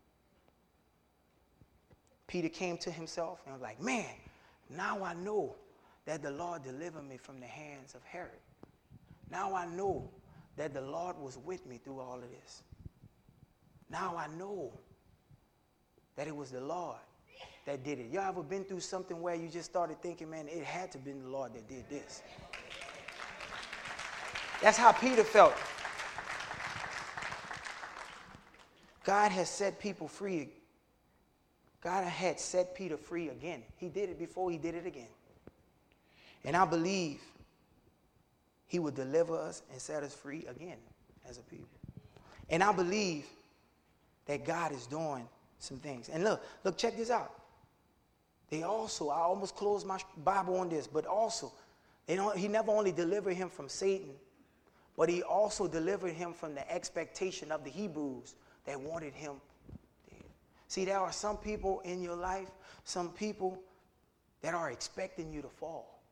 Peter came to himself and was like, man, now I know that the Lord delivered me from the hands of Herod. Now I know that the Lord was with me through all of this. Now I know that it was the Lord that did it. Y'all ever been through something where you just started thinking, man, it had to have been the Lord that did this? That's how Peter felt. God has set people free. God had set Peter free again. He did it before, he did it again. And I believe he would deliver us and set us free again as a people. And I believe that God is doing some things. And look, look, check this out. They also, I almost closed my Bible on this, but also, they don't, he never only delivered him from Satan, but he also delivered him from the expectation of the Hebrews that wanted him dead. See, there are some people in your life, some people that are expecting you to fall.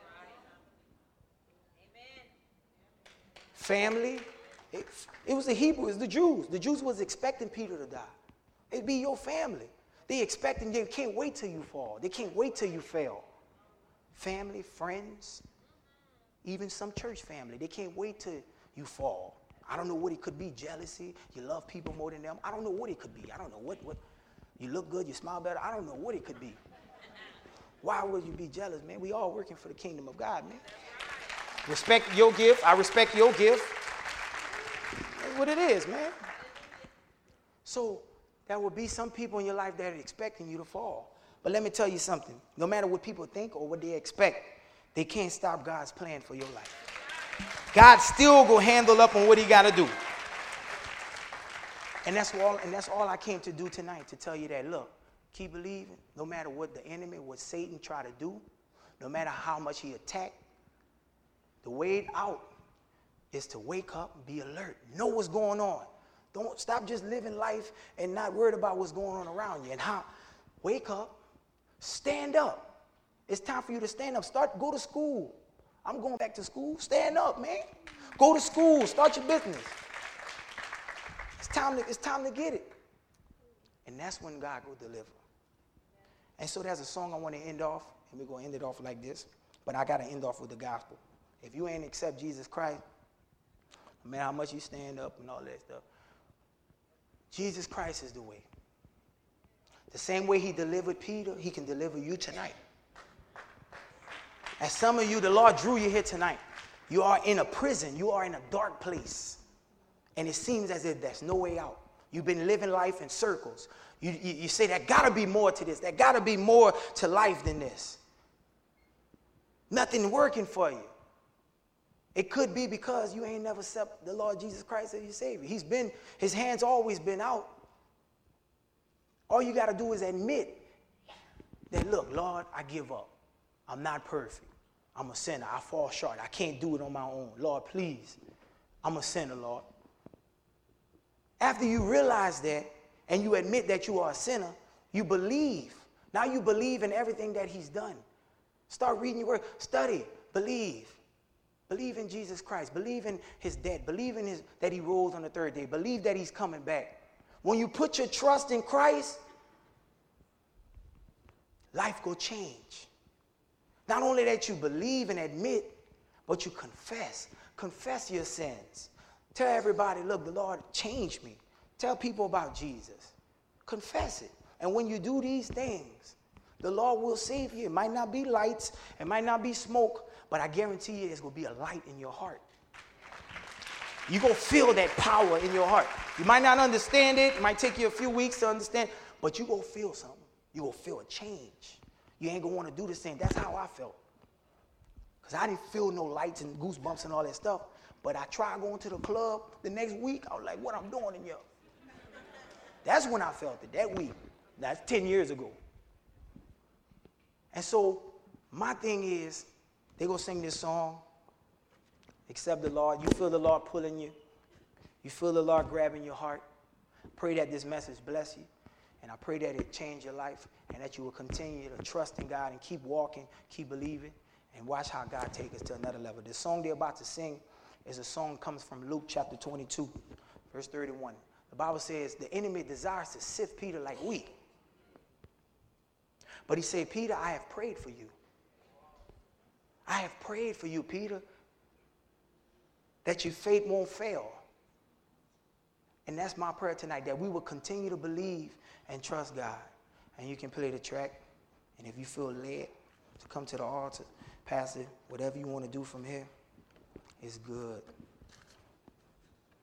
Amen. Family, it, it was the Hebrews, the Jews. The Jews was expecting Peter to die. It'd be your family. They expecting, they can't wait till you fall. They can't wait till you fail. Family, friends, even some church family, they can't wait till you fall. I don't know what it could be. Jealousy. You love people more than them. I don't know what it could be. I don't know what, what you look good, you smile better. I don't know what it could be. Why would you be jealous, man? We all working for the kingdom of God, man. Respect your gift. I respect your gift. That's what it is, man. So there will be some people in your life that are expecting you to fall. But let me tell you something. No matter what people think or what they expect, they can't stop God's plan for your life. God still go handle up on what he got to do. And that's all, and that's all I came to do tonight, to tell you that, look, keep believing. No matter what the enemy, what Satan try to do, no matter how much he attack, the way out is to wake up and be alert. Know what's going on. Don't stop just living life and not worried about what's going on around you. And how, wake up, stand up. It's time for you to stand up. Start, go to school. I'm going back to school. Stand up, man. Go to school. Start your business. It's time to, it's time to get it. And that's when God will deliver. And so there's a song I want to end off, and we're going to end it off like this. But I got to end off with the gospel. If you ain't accept Jesus Christ, no matter how much you stand up and all that stuff, Jesus Christ is the way. The same way he delivered Peter, he can deliver you tonight. As some of you, the Lord drew you here tonight. You are in a prison. You are in a dark place. And it seems as if there's no way out. You've been living life in circles. You, you, you say, there got to be more to this. There got to be more to life than this. Nothing working for you. It could be because you ain't never accepted the Lord Jesus Christ as your Savior. He's been, his hand's always been out. All you got to do is admit that, look, Lord, I give up. I'm not perfect. I'm a sinner. I fall short. I can't do it on my own. Lord, please. I'm a sinner, Lord. After you realize that and you admit that you are a sinner, you believe Now you believe in everything that he's done. Start reading your word. Study. Believe. Believe in Jesus Christ. Believe in his death. Believe in his, that he rose on the third day. Believe that he's coming back. When you put your trust in Christ, life will change. Not only that you believe and admit, but you confess. Confess your sins. Tell everybody, look, the Lord changed me. Tell people about Jesus. Confess it. And when you do these things, the Lord will save you. It might not be lights. It might not be smoke. But I guarantee you, there's going to be a light in your heart. You're going to feel that power in your heart. You might not understand it. It might take you a few weeks to understand. But you're going to feel something. You're going to feel a change. You ain't going to want to do the same. That's how I felt. Because I didn't feel no lights and goosebumps and all that stuff. But I tried going to the club the next week. I was like, what I'm doing in here? That's when I felt it, that week. That's ten years ago. And so my thing is, they're going to sing this song, Accept the Lord. You feel the Lord pulling you. You feel the Lord grabbing your heart. Pray that this message bless you. And I pray that it change your life and that you will continue to trust in God and keep walking, keep believing, and watch how God take us to another level. The song they're about to sing is a song that comes from Luke chapter twenty-two, verse thirty-one. The Bible says the enemy desires to sift Peter like wheat. But he said, Peter, I have prayed for you. I have prayed for you, Peter, that your faith won't fail. And that's my prayer tonight, that we will continue to believe and trust God. And you can play the track. And if you feel led to come to the altar, Pastor, whatever you want to do from here is good.